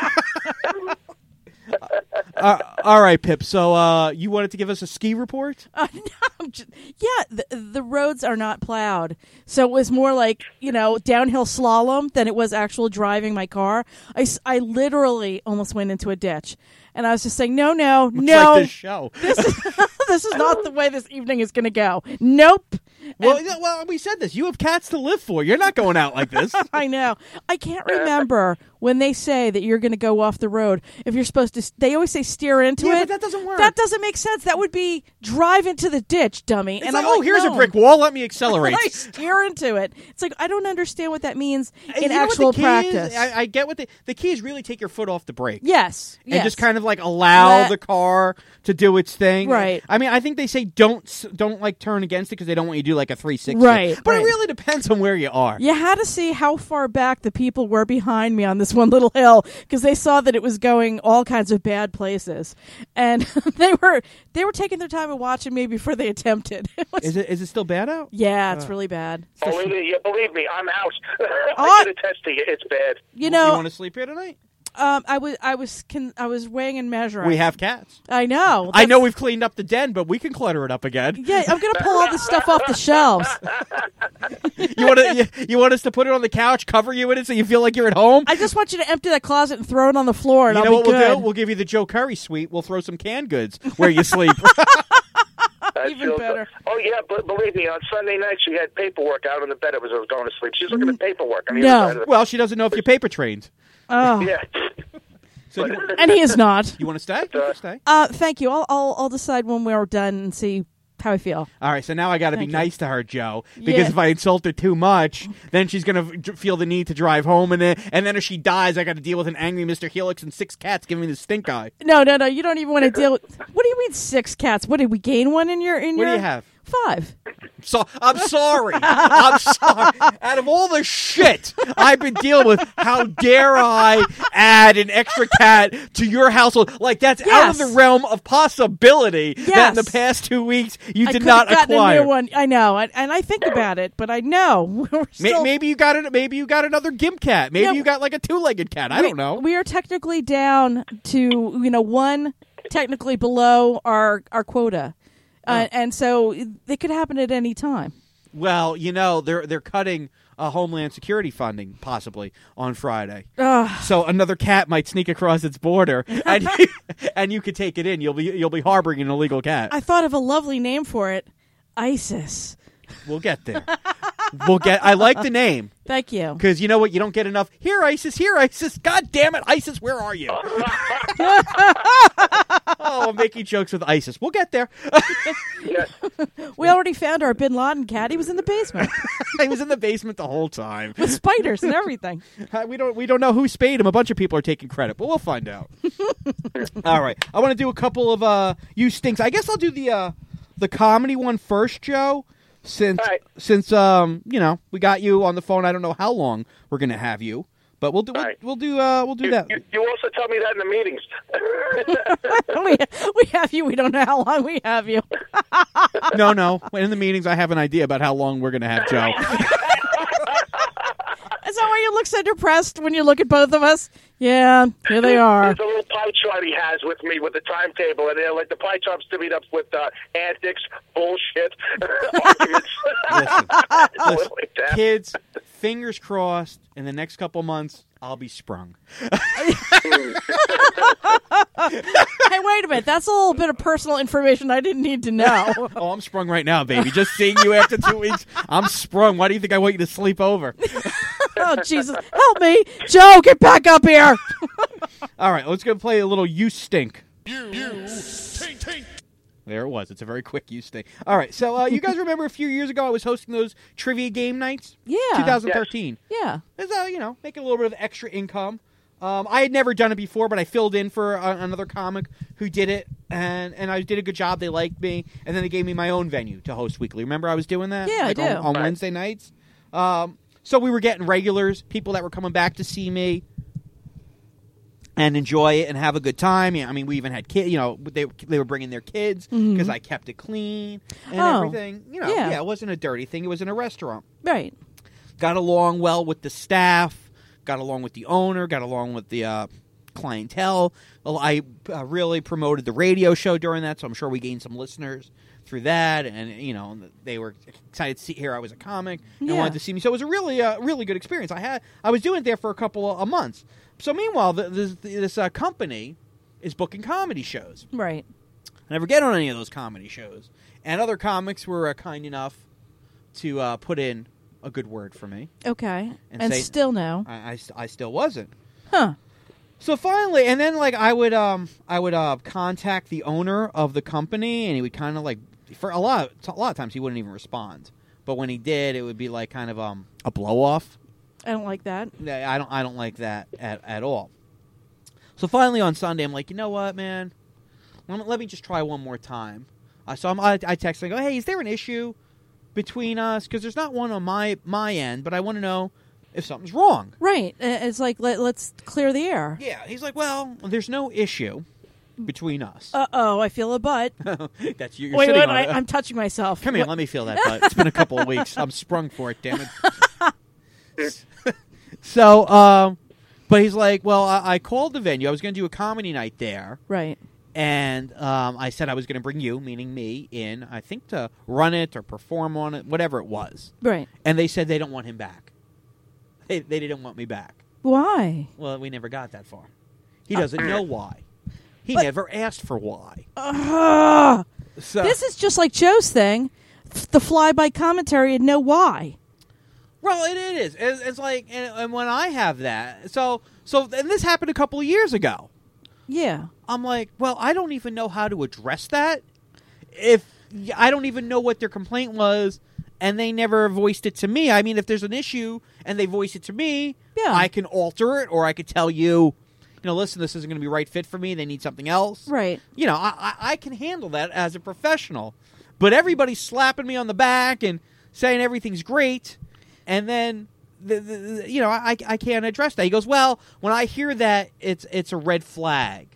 Speaker 1: uh, all right, Pip. So uh, you wanted to give us a ski report?
Speaker 3: Uh, no, I'm just- yeah, the, the roads are not plowed. So it was more like, you know, downhill slalom than it was actual driving my car. I, s- I literally almost went into a ditch. And I was just saying, no, no,
Speaker 1: Much
Speaker 3: no.
Speaker 1: like this show.
Speaker 3: This is, this is not the way this evening is going to go. Nope.
Speaker 1: Well, yeah, well, we said this. You have cats to live for. You're not going out like this.
Speaker 3: I know. I can't remember when they say that you're going to go off the road. If you're supposed to, they always say steer into
Speaker 1: Yeah,
Speaker 3: it.
Speaker 1: but that doesn't work.
Speaker 3: That doesn't make sense. That would be drive into the ditch, dummy.
Speaker 1: It's
Speaker 3: and
Speaker 1: like,
Speaker 3: I'm
Speaker 1: oh,
Speaker 3: like,
Speaker 1: here's
Speaker 3: no.
Speaker 1: a brick wall. Let me accelerate.
Speaker 3: I steer into it. It's like I don't understand what that means
Speaker 1: And
Speaker 3: in
Speaker 1: you know what
Speaker 3: actual
Speaker 1: the key
Speaker 3: practice.
Speaker 1: is? I, I get what the the key is. Really take your foot off the brake.
Speaker 3: yes,
Speaker 1: And
Speaker 3: yes.
Speaker 1: just kind of like allow
Speaker 3: Let-
Speaker 1: the car to do its thing.
Speaker 3: Right.
Speaker 1: I mean, I think they say don't s- don't like turn against it because they don't want you to do like a three sixty.
Speaker 3: Right,
Speaker 1: But
Speaker 3: right.
Speaker 1: it really depends on where you are.
Speaker 3: You had to see how far back the people were behind me on this one little hill because they saw that it was going all kinds of bad places, and they were they were taking their time and watching me before they attempted. It was-
Speaker 1: Is it is it still bad out?
Speaker 3: yeah, it's really bad.
Speaker 2: Believe me, you believe me, I'm out.
Speaker 3: Oh.
Speaker 2: I can attest to you. It's bad.
Speaker 3: You
Speaker 1: You
Speaker 3: know,
Speaker 1: want to sleep here tonight?
Speaker 3: um, I was I was con- I was weighing and measuring.
Speaker 1: We have cats.
Speaker 3: I know.
Speaker 1: I know
Speaker 3: That's-
Speaker 1: we've cleaned up the den, but we can clutter it up again.
Speaker 3: Yeah, I'm gonna pull all this stuff off the shelves.
Speaker 1: You want to you, you want us to put it on the couch, cover you in it, so you feel like you're at home?
Speaker 3: I just want you to empty that closet and throw it on the floor, and
Speaker 1: You
Speaker 3: I'll
Speaker 1: know what
Speaker 3: be
Speaker 1: we'll
Speaker 3: good.
Speaker 1: do? We'll give you the Joe Curry suite. We'll throw some canned goods where you sleep.
Speaker 2: I
Speaker 3: Even
Speaker 2: feel
Speaker 3: better.
Speaker 2: So. Oh yeah, but believe me, on Sunday night she had paperwork out on the bed as I was going to sleep. She's looking at paperwork on the
Speaker 3: No.
Speaker 2: other side of the
Speaker 1: Well, she doesn't know if you're paper trained.
Speaker 3: Oh,
Speaker 2: Yeah.
Speaker 1: So you,
Speaker 3: and he is not.
Speaker 1: you want to stay? You can stay.
Speaker 3: Uh, thank you. I'll, I'll I'll decide when we're done and see how I feel.
Speaker 1: All right, so now I got to be
Speaker 3: Thank you.
Speaker 1: nice to her, Joe, because
Speaker 3: Yeah.
Speaker 1: if I insult her too much, then she's gonna f- feel the need to drive home, and then and then if she dies, I got to deal with an angry Mister Helix and six cats giving me the stink eye.
Speaker 3: No, no, no. You don't even want to deal with. What do you mean six cats? What did we gain one in your in
Speaker 1: What
Speaker 3: your?
Speaker 1: do you have?
Speaker 3: Five.
Speaker 1: So I'm sorry. I'm sorry. Out of all the shit I've been dealing with, how dare I add an extra cat to your household? Like that's out of
Speaker 3: Yes.
Speaker 1: the realm of possibility. That in
Speaker 3: Yes.
Speaker 1: the past two weeks you
Speaker 3: I
Speaker 1: did
Speaker 3: could
Speaker 1: not
Speaker 3: have gotten
Speaker 1: acquire.
Speaker 3: a new one. I know, and, and I think about it, but I know we're
Speaker 1: May-
Speaker 3: still.
Speaker 1: Maybe you got it. Maybe you got another gimp cat. Maybe
Speaker 3: Yeah.
Speaker 1: you got like a two-legged cat. I
Speaker 3: we,
Speaker 1: don't know.
Speaker 3: We are technically down to you know one technically below our our quota, uh, and so it could happen at any time.
Speaker 1: Well, you know, they're they're cutting uh, Homeland Security funding possibly on Friday.
Speaker 3: Ugh.
Speaker 1: So another cat might sneak across its border, and you, and you could take it in. You'll be you'll be harboring an illegal cat.
Speaker 3: I thought of a lovely name for it, ISIS.
Speaker 1: We'll get there. We'll get. I like the name.
Speaker 3: Thank you.
Speaker 1: Because you know what? You don't get enough. Here, ISIS. Here, ISIS. God damn it, ISIS. Where are you? Oh, I'm making jokes with ISIS. We'll get there.
Speaker 2: Yes.
Speaker 3: We already found our Bin Laden cat. He was in the basement
Speaker 1: He was in the basement the whole time.
Speaker 3: with spiders and everything.
Speaker 1: Uh, We don't. We don't know who spayed him. A bunch of people are taking credit, but we'll find out. All right. I want to do a couple of uh, you stinks. I guess I'll do the uh, the comedy one first, Joe. Since
Speaker 2: All right.
Speaker 1: since um you know we got you on the phone. I don't know how long we're gonna have you, but we'll do we'll,
Speaker 2: right.
Speaker 1: we'll do uh we'll do
Speaker 2: You,
Speaker 1: that.
Speaker 2: you, you also tell me that in the meetings.
Speaker 3: we, we have you. We don't know how long we have you.
Speaker 1: No, no. In the meetings, I have an idea about how long we're gonna have Joe.
Speaker 3: Is that why you look so depressed when you look at both of us? Yeah, here they are.
Speaker 2: There's a little pie chart he has with me with the timetable, and they're like the pie chart's divvied up with uh, antics, bullshit, arguments.
Speaker 1: Listen,
Speaker 2: Stuff
Speaker 1: listen,
Speaker 2: like that.
Speaker 1: kids, fingers crossed. In the next couple months, I'll be sprung.
Speaker 3: Hey, wait a minute. That's a little bit of personal information I didn't need to know.
Speaker 1: Oh, I'm sprung right now, baby. Just seeing you after two weeks, I'm sprung. Why do you think I want you to sleep over?
Speaker 3: Oh, Jesus. Help me. Joe, get back up here.
Speaker 1: All right, let's go play a little You Stink.
Speaker 4: You, you, tink, tink.
Speaker 1: There it was. It's a very quick You Stink. All right, so uh, you guys remember a few years ago I was hosting those trivia game nights?
Speaker 3: Yeah.
Speaker 1: twenty thirteen.
Speaker 3: Yeah.
Speaker 1: It's, uh, you know, making a little bit of extra income. Um, I had never done it before, but I filled in for uh, another comic who did it, and, and I did a good job. They liked me, and then they gave me my own venue to host weekly. Remember I was doing that?
Speaker 3: Yeah, I
Speaker 1: like
Speaker 3: do.
Speaker 1: On, on
Speaker 2: Right.
Speaker 1: Wednesday nights. Um, so we were getting regulars, people that were coming back to see me and enjoy it and have a good time. Yeah, I mean, we even had kids. You know, they they were bringing their kids because I kept it clean and
Speaker 3: Oh,
Speaker 1: everything. You know,
Speaker 3: yeah.
Speaker 1: yeah, it wasn't a dirty thing. It was in a restaurant.
Speaker 3: Right.
Speaker 1: Got along well with the staff. Got along with the owner. Got along with the uh, clientele. Well, I uh, really promoted the radio show during that, so I'm sure we gained some listeners through that. And you know, they were excited to see here I was a comic and
Speaker 3: Yeah.
Speaker 1: wanted to see me. So it was a really, uh, really good experience. I had I was doing it there for a couple of, of months. So meanwhile, the, this, this uh, company is booking comedy shows.
Speaker 3: Right.
Speaker 1: I never get on any of those comedy shows. And other comics were uh, kind enough to uh, put in a good word for me.
Speaker 3: Okay.
Speaker 1: And
Speaker 3: And,
Speaker 1: say-
Speaker 3: still no.
Speaker 1: I, I, st- I still wasn't.
Speaker 3: Huh.
Speaker 1: So finally, and then like I would um I would uh contact the owner of the company, and he would kind of like for a lot a lot of times he wouldn't even respond, but when he did, it would be like kind of um a blow off.
Speaker 3: I don't like that.
Speaker 1: I don't I don't like that at at all. So finally on Sunday, I'm like, you know what, man, let me, let me just try one more time. Uh, so I'm, I I text and I go, hey, is there an issue between us? Because there's not one on my my end, but I want to know if something's wrong.
Speaker 3: Right. Uh, It's like, let, let's clear the air.
Speaker 1: Yeah, he's like, well, there's no issue between us.
Speaker 3: Uh-oh, I feel a butt.
Speaker 1: That's you. You're
Speaker 3: Wait,
Speaker 1: sitting
Speaker 3: wait,
Speaker 1: on
Speaker 3: I,
Speaker 1: it.
Speaker 3: I'm touching myself.
Speaker 1: Come here,
Speaker 3: What-
Speaker 1: let me feel that butt. It's been a couple of weeks. I'm sprung for it, damn it. So, um, but he's like, well, I, I called the venue. I was going to do a comedy night there,
Speaker 3: Right.
Speaker 1: and um, I said I was going to bring you, meaning me, in, I think to run it or perform on it, whatever it was.
Speaker 3: Right.
Speaker 1: And they said they don't want him back. They, they didn't want me back.
Speaker 3: Why?
Speaker 1: Well, we never got that far. He doesn't know why. He
Speaker 3: But-
Speaker 1: never asked for why.
Speaker 3: Ugh.
Speaker 1: So,
Speaker 3: This is just like Joe's thing. F- The fly-by commentary and know why.
Speaker 1: well, it, it is. It's, it's like, and, and when I have that, so, so, and this happened a couple of years ago.
Speaker 3: Yeah.
Speaker 1: I'm like, well, I don't even know how to address that. If I don't even know what their complaint was, and they never voiced it to me. I mean, if there's an issue and they voice it to me,
Speaker 3: Yeah.
Speaker 1: I can alter it, or I could tell you, you know, listen, this isn't going to be right fit for me. They need something else.
Speaker 3: Right.
Speaker 1: You know, I, I, I can handle that as a professional. But everybody's slapping me on the back and saying everything's great, and then the, the, the, you know, I, I can't address that. He goes, well, when I hear that, it's it's a red flag.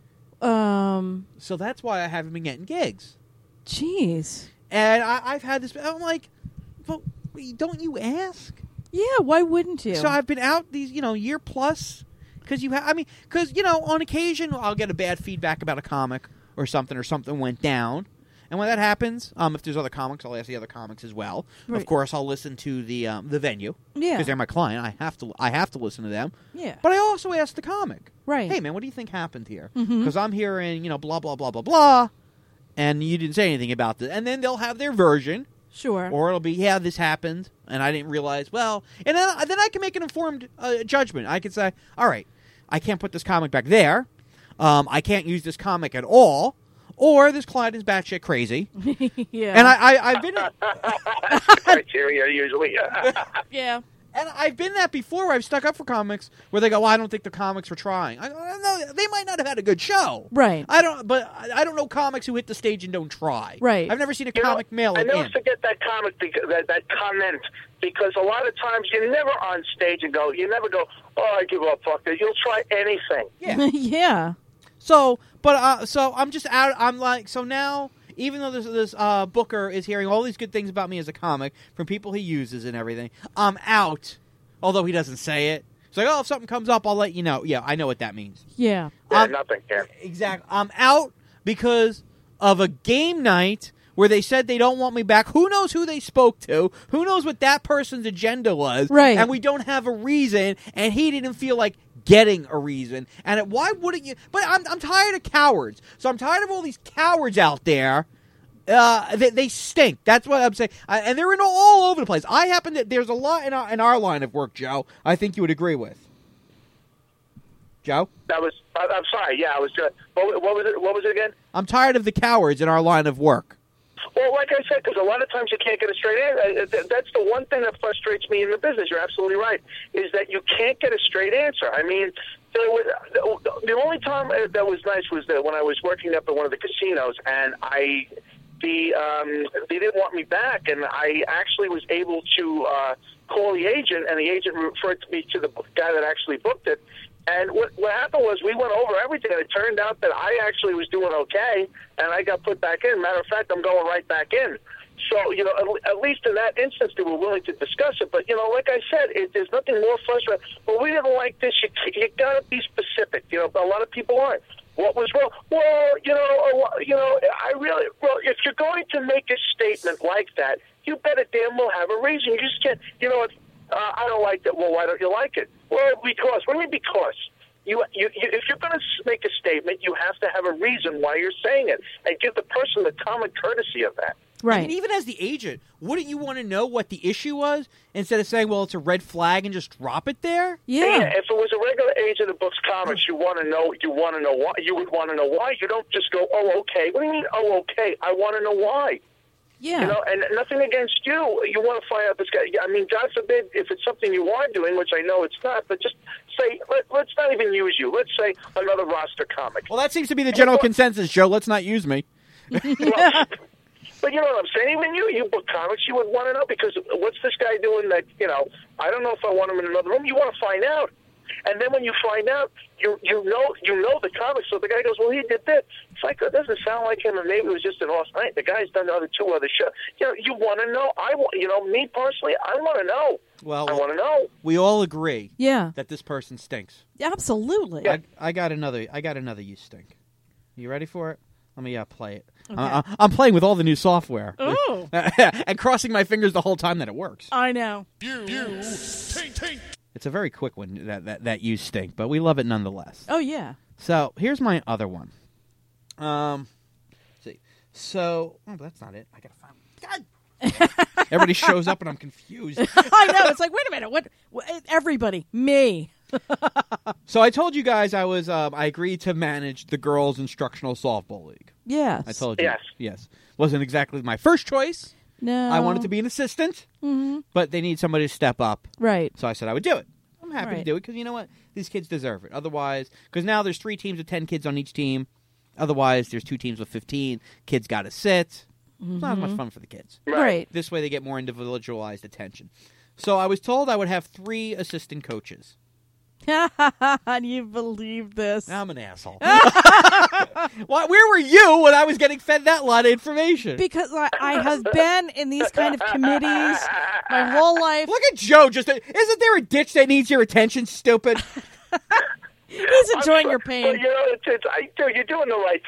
Speaker 3: Um.
Speaker 1: So that's why I haven't been getting gigs.
Speaker 3: Jeez.
Speaker 1: And I, I've had this. I'm like, well, don't you ask?
Speaker 3: Yeah. Why wouldn't you?
Speaker 1: So I've been out these, you know, year plus because you have. I mean, because you know, on occasion I'll get a bad feedback about a comic or something, or something went down, And when that happens, um, if there's other comics, I'll ask the other comics as well.
Speaker 3: Right.
Speaker 1: Of course, I'll listen to the um, the venue
Speaker 3: Yeah.
Speaker 1: because they're my client. I have to I have to listen to them.
Speaker 3: Yeah.
Speaker 1: But I also ask the comic,
Speaker 3: Right.
Speaker 1: hey man, what do you think happened here?
Speaker 3: Mhm.
Speaker 1: Because I'm hearing you know blah blah blah blah blah, and you didn't say anything about this. And then they'll have their version,
Speaker 3: Sure.
Speaker 1: or it'll be yeah this happened and I didn't realize. Well, and then then I can make an informed uh, judgment. I can say, all right, I can't put this comic back there. Um, I can't use this comic at all. Or this client is batshit crazy.
Speaker 3: yeah.
Speaker 1: And I, I, I've been
Speaker 2: That's the criteria usually.
Speaker 3: yeah.
Speaker 1: and I've been that before where I've stuck up for comics where they go, well, I don't think the comics were trying. I go, no, they might not have had a good show.
Speaker 3: Right.
Speaker 1: I don't, but I don't know comics who hit the stage and don't try.
Speaker 3: Right.
Speaker 1: I've never seen a
Speaker 2: You know,
Speaker 1: comic mail
Speaker 2: I
Speaker 1: it
Speaker 2: never
Speaker 1: in.
Speaker 2: forget that comic, because, that, that comment, because a lot of times you're never on stage and go, you never go, oh, I give up, fuck this. You'll try anything.
Speaker 1: Yeah.
Speaker 3: yeah.
Speaker 1: So, but uh, so I'm just out. I'm like, so now, even though this this uh, Booker is hearing all these good things about me as a comic from people he uses and everything, I'm out. Although he doesn't say it. It's like, oh, if something comes up, I'll let you know. Yeah, I know what that means.
Speaker 3: Yeah.
Speaker 2: Yeah,
Speaker 1: Um,
Speaker 2: nothing, yeah.
Speaker 1: Exactly. I'm out because of a game night where they said they don't want me back. Who knows who they spoke to? Who knows what that person's agenda was?
Speaker 3: Right.
Speaker 1: And we don't have a reason, and he didn't feel like getting a reason. And it, why wouldn't you? But I'm, I'm tired of cowards. So I'm tired of all these cowards out there. Uh, they, they stink. That's what I'm saying. I, and they're in all over the place. I happen to, there's a lot in our, in our line of work, Joe, I think you would agree with. Joe?
Speaker 2: That was, I, I'm sorry, yeah, I was, uh, what, what was it, what was it again?
Speaker 1: I'm tired of the cowards in our line of work.
Speaker 2: Well, like I said, because a lot of times you can't get a straight answer. That's the one thing that frustrates me in the business. You're absolutely right, is that you can't get a straight answer. I mean, there was, the only time that was nice was that when I was working up at one of the casinos, and I, the um, they didn't want me back, and I actually was able to uh, call the agent, and the agent referred me to the guy that actually booked it. And what, what happened was we went over everything, and it turned out that I actually was doing okay, and I got put back in. Matter of fact, I'm going right back in. So, you know, at, at least in that instance, they were willing to discuss it. But, you know, like I said, it, there's nothing more frustrating. Well, we didn't like this. You, you got to be specific. You know, a lot of people aren't. What was wrong? Well, you know, you know, I really, well, if you're going to make a statement like that, you better damn well have a reason. You just can't, you know, uh, I don't like that. Well, why don't you like it? Well, because. What do you mean because? You, you, you, if you're going to make a statement, you have to have a reason why you're saying it, and give the person the common courtesy of that.
Speaker 3: Right.
Speaker 1: And even as the agent, wouldn't you want to know what the issue was instead of saying, well, it's a red flag and just drop it there?
Speaker 3: Yeah.
Speaker 2: If it was a regular agent that books comics, you want to know. You want to know why. You would want to know why. You don't just go, oh, okay. What do you mean, oh, okay? I want to know why.
Speaker 3: Yeah.
Speaker 2: You know, and nothing against you. You want to find out this guy. I mean, God forbid if it's something you are doing, which I know it's not, but just say, let, let's not even use you. Let's say another roster comic.
Speaker 1: Well, that seems to be the general consensus, Joe. Let's not use me.
Speaker 2: Well, but you know what I'm saying? Even you, you book comics, you would want to know, because what's this guy doing that, you know, I don't know if I want him in another room. You want to find out. And then when you find out, you you know you know the comics. So the guy goes, well, he did this. It's like, it doesn't sound like him, and maybe it was just an off night. The guy's done the other two other shows. You know, you want to know. I want, you know, me personally, I want to know.
Speaker 1: Well,
Speaker 2: I want to know.
Speaker 1: we all agree
Speaker 3: Yeah.
Speaker 1: that this person stinks.
Speaker 3: Absolutely.
Speaker 1: I, I got another. I got another. You stink. You ready for it? Let me uh, play it.
Speaker 3: Okay.
Speaker 1: I, I, I'm playing with all the new software
Speaker 3: Ooh.
Speaker 1: and crossing my fingers the whole time that it works.
Speaker 3: I know.
Speaker 4: You, you, tink, tink.
Speaker 1: It's a very quick one that that, that you stink, but we love it nonetheless.
Speaker 3: Oh, yeah.
Speaker 1: So here's my other one. Um, let's see. So oh, but that's not it. I gotta find. God. Everybody shows up and I'm confused.
Speaker 3: I know. It's like, wait a minute. What? what everybody. Me.
Speaker 1: So I told you guys I was. Um, I agreed to manage the girls' instructional softball league.
Speaker 3: Yes.
Speaker 1: I told you.
Speaker 2: Yes.
Speaker 1: Yes. Wasn't exactly my first choice.
Speaker 3: No.
Speaker 1: I wanted to be an assistant,
Speaker 3: Mm-hmm.
Speaker 1: but they need somebody to step up.
Speaker 3: Right.
Speaker 1: So I said I would do it. I'm happy to
Speaker 3: Right.
Speaker 1: do it because you know what? These kids deserve it. Otherwise, because now there's three teams with ten kids on each team. Otherwise, there's two teams with fifteen. Kids got to sit. It's not as much fun for the kids.
Speaker 3: Right.
Speaker 1: This way they get more individualized attention. So I was told I would have three assistant coaches.
Speaker 3: Can you believe this?
Speaker 1: I'm an asshole. Why, where were you when I was getting fed that lot of information?
Speaker 3: Because I, I have been in these kind of committees my whole life.
Speaker 1: Look at Joe. Just isn't there a ditch that needs your attention, stupid?
Speaker 3: He's enjoying your
Speaker 2: But,
Speaker 3: pain.
Speaker 2: you know, it's, it's, I, dude, you're doing the right thing.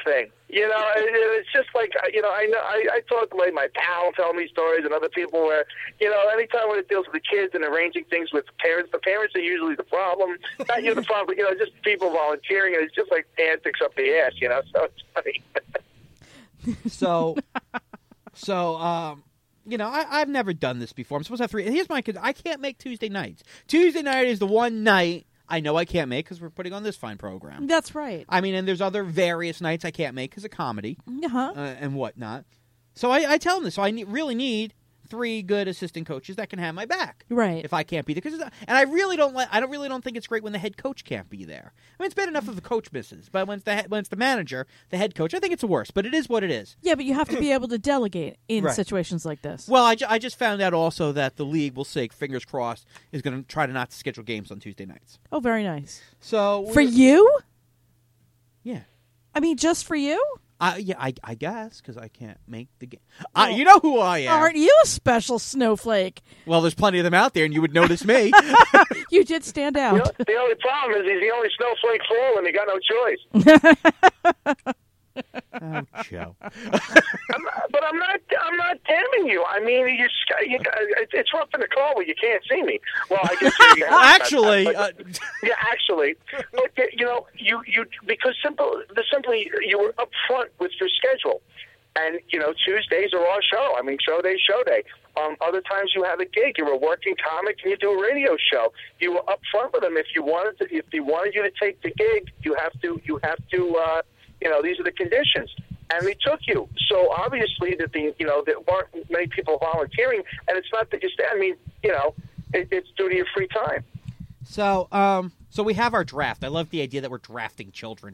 Speaker 2: You know, it, it's just like, you know, I know I, I talk like my pal tell me stories and other people where, you know, anytime when it deals with the kids and arranging things with the parents, the parents are usually the problem. Not you the problem, but, you know, just people volunteering, and it's just like antics up the ass, you know, so it's funny.
Speaker 1: So, so, um, you know, I, I've never done this before. I'm supposed to have three. Here's my, I can't make Tuesday nights. Tuesday night is the one night I know I can't make because we're putting on this fine program.
Speaker 3: That's right.
Speaker 1: I mean, and there's other various nights I can't make because of comedy
Speaker 3: Uh-huh.
Speaker 1: uh, and whatnot. So I, I tell them this. So I ne- really need three good assistant coaches that can have my back.
Speaker 3: Right.
Speaker 1: If I can't be there, because and I really don't like. I don't really don't think it's great when the head coach can't be there. I mean, it's bad enough if the coach misses, but when it's the when it's the manager, the head coach, I think it's the worst. But it is what it is.
Speaker 3: Yeah, but you have to be able to delegate in
Speaker 1: Right.
Speaker 3: situations like this.
Speaker 1: Well, I, ju- I just found out also that the league, we'll say, fingers crossed, is going to try to not schedule games on Tuesday nights.
Speaker 3: Oh, very nice.
Speaker 1: So
Speaker 3: For
Speaker 1: we're-
Speaker 3: you?
Speaker 1: yeah.
Speaker 3: I mean, just for you?
Speaker 1: I, yeah, I, I guess, because I can't make the game. I, you know who I am.
Speaker 3: Aren't you a special snowflake?
Speaker 1: Well, there's plenty of them out there, and you would notice me.
Speaker 3: You did stand
Speaker 2: You
Speaker 3: out.
Speaker 2: know, the only problem is he's the only snowflake falling. He got no choice.
Speaker 1: Oh, Joe.
Speaker 2: I'm not, but I'm not. I'm not damning you. I mean, you, you, it's rough in the car where you can't see me. Well, I guess you have
Speaker 1: Actually,
Speaker 2: but-
Speaker 1: uh,
Speaker 2: yeah, actually, but, you know, you you because simple, the simply you were up front with your schedule, and you know Tuesdays are our show. I mean, show day, show day. Um, other times you have a gig. You're a working comic and you do a radio show. You were up front with them. If you wanted to, if they wanted you to take the gig, you have to. You have to. Uh, you know, these are the conditions. And they took you. So obviously that the you know there weren't many people volunteering, and it's not that you stay. I mean, you know, it, it's due to your free time.
Speaker 1: so, um, so we have our draft. I love the idea that we're drafting children.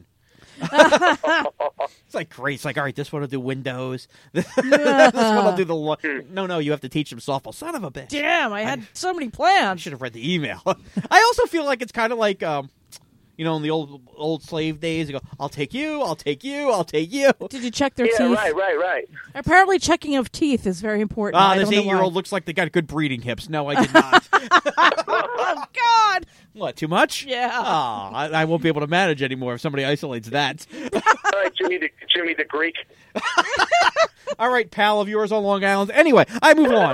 Speaker 1: It's like great. It's like, all right, this one will do Windows. This one will do the lo- no, no. You have to teach them softball. Son of a bitch!
Speaker 3: Damn, I had so many
Speaker 1: I
Speaker 3: plans.
Speaker 1: should have read the email. I also feel like it's kind of like, um, you know, in the old old slave days, you go, "I'll take you, I'll take you, I'll take you."
Speaker 3: Did you check their
Speaker 2: Yeah,
Speaker 3: teeth?
Speaker 2: right, right, right.
Speaker 3: Apparently, checking of teeth is very important.
Speaker 1: Ah,
Speaker 3: I
Speaker 1: this
Speaker 3: don't know
Speaker 1: eight-year-old
Speaker 3: why.
Speaker 1: looks like they got good breeding hips. No, I did not.
Speaker 3: Oh God!
Speaker 1: What? Too much?
Speaker 3: Yeah.
Speaker 1: Oh, I, I won't be able to manage anymore if somebody isolates that.
Speaker 2: All right, Jimmy the Jimmy the Greek.
Speaker 1: All right, pal of yours on Long Island. Anyway, I move on.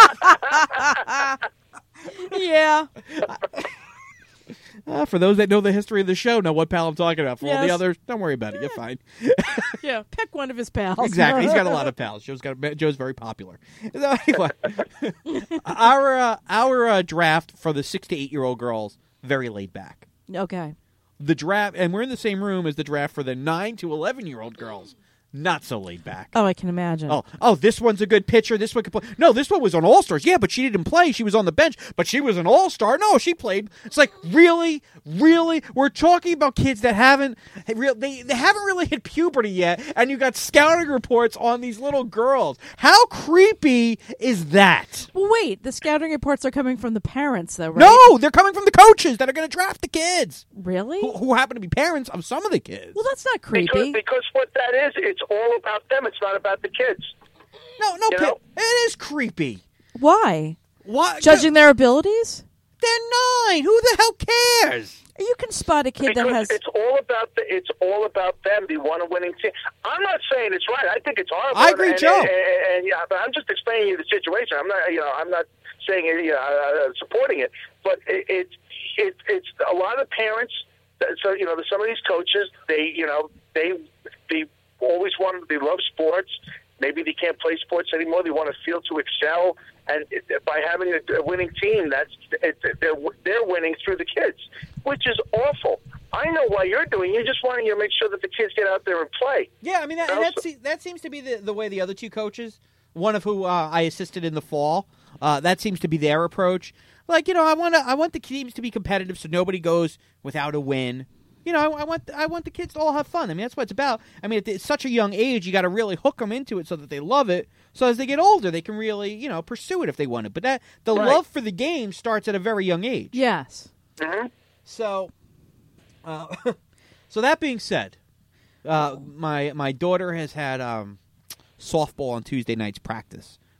Speaker 3: Yeah.
Speaker 1: Uh, for those that know the history of the show, know what pal I'm talking about. For all the
Speaker 3: Yes.
Speaker 1: others, don't worry about it. You're fine.
Speaker 3: Yeah. Pick one of his pals.
Speaker 1: Exactly. He's got a lot of pals. Joe's got Joe's very popular. So anyway, our uh, our uh, draft for the six to eight year old girls very laid back.
Speaker 3: Okay.
Speaker 1: The draft, and we're in the same room as the draft for the nine to eleven year old girls. Not so laid back.
Speaker 3: Oh, I can imagine.
Speaker 1: Oh, oh! This one's a good pitcher. This one could play. No, this one was on All Stars. Yeah, but she didn't play. She was on the bench, but she was an All Star. No, she played. It's like really, really. We're talking about kids that haven't real. They they haven't really hit puberty yet, and you got scouting reports on these little girls. How creepy is that?
Speaker 3: Well, wait. The scouting reports are coming from the parents, though, right?
Speaker 1: No, they're coming from the coaches that are going to draft the kids,
Speaker 3: Really?
Speaker 1: who, who happen to be parents of some of the kids.
Speaker 3: Well, that's not
Speaker 2: Because,
Speaker 3: creepy.
Speaker 2: because what that is, it's all about them. It's not about the kids.
Speaker 1: no, no,
Speaker 2: You
Speaker 1: Pip,
Speaker 2: know?
Speaker 1: it is creepy.
Speaker 3: Why?
Speaker 1: Why?
Speaker 3: Judging their abilities?
Speaker 1: They're nine. Who the hell cares?
Speaker 3: You can spot a kid
Speaker 2: Because
Speaker 3: that has.
Speaker 2: it's all about the it's all about them. They want a winning team. I'm not saying it's right. I think it's horrible.
Speaker 1: I agree,
Speaker 2: and,
Speaker 1: Joe.
Speaker 2: And, and, and, yeah, but I'm just explaining you the situation. I'm not, you know, I'm not saying it, you know, uh, supporting it. But it, it, it it's a lot of parents. So you know, some of these coaches, they you know, they they always want. They love sports. Maybe they can't play sports anymore. They want to feel to excel, and it, by having a, a winning team, that's it, they're they're winning through the kids, which is awful. I know why you're doing. You're just wanting to make sure that the kids get out there and play.
Speaker 1: Yeah, I mean that, and that, se- that seems to be the, the way the other two coaches, one of who uh, I assisted in the fall, uh, that seems to be their approach. Like, you know, I want to I want the teams to be competitive, so nobody goes without a win. You know, I, I want I want the kids to all have fun. I mean, that's what it's about. I mean, at such a young age, you got to really hook them into it so that they love it. So as they get older, they can really, you know, pursue it if they want it. But that the
Speaker 2: Right.
Speaker 1: love for the game starts at a very young age.
Speaker 3: Yes.
Speaker 2: Mm-hmm.
Speaker 1: So, uh, so that being said, uh, my my daughter has had um, softball on Tuesday nights practice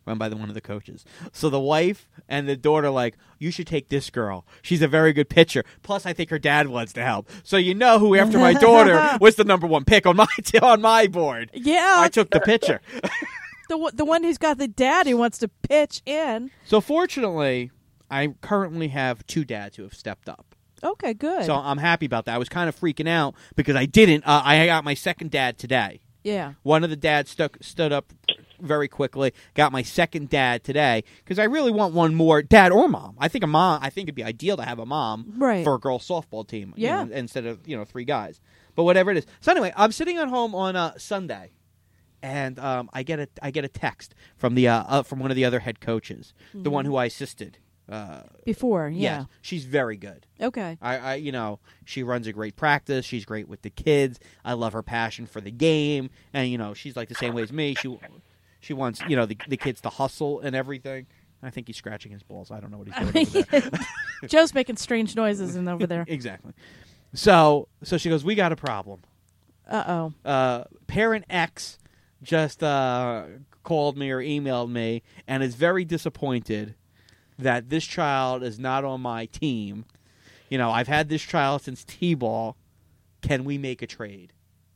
Speaker 1: run by the, one of the coaches. So the wife and the daughter like, you should take this girl. She's a very good pitcher. Plus, I think her dad wants to help. So you know who, after my daughter, was the number one pick on my on my board.
Speaker 3: Yeah.
Speaker 1: I took the pitcher.
Speaker 3: the the one who's got the dad who wants to pitch in.
Speaker 1: So fortunately, I currently have two dads who have stepped up.
Speaker 3: Okay, good.
Speaker 1: So I'm happy about that. I was kind of freaking out because I didn't. Uh, I got my second dad today.
Speaker 3: Yeah.
Speaker 1: One of the dads stuck, stood up very quickly. Got my second dad today because I really want one more dad or mom. I think a mom. I think it'd be ideal to have a mom
Speaker 3: right.
Speaker 1: for a girls softball team.
Speaker 3: Yeah.
Speaker 1: You know, instead of you know three guys. But whatever it is. So anyway, I'm sitting at home on uh, Sunday, and um, I get a I get a text from the uh, uh, from one of the other head coaches, mm-hmm. the one who I assisted. Uh,
Speaker 3: Before, yeah.
Speaker 1: Yes, she's very good.
Speaker 3: Okay.
Speaker 1: I, I, you know, she runs a great practice. She's great with the kids. I love her passion for the game, and you know, she's like the same way as me. She, she wants you know the the kids to hustle and everything. I think he's scratching his balls. I don't know what he's doing over there.
Speaker 3: Joe's making strange noises in over there.
Speaker 1: Exactly. So, so she goes, "We got a problem."
Speaker 3: Uh-oh.
Speaker 1: Uh Parent X just uh, called me or emailed me, and is very disappointed that this child is not on my team. You know, I've had this child since T-ball. Can we make a trade?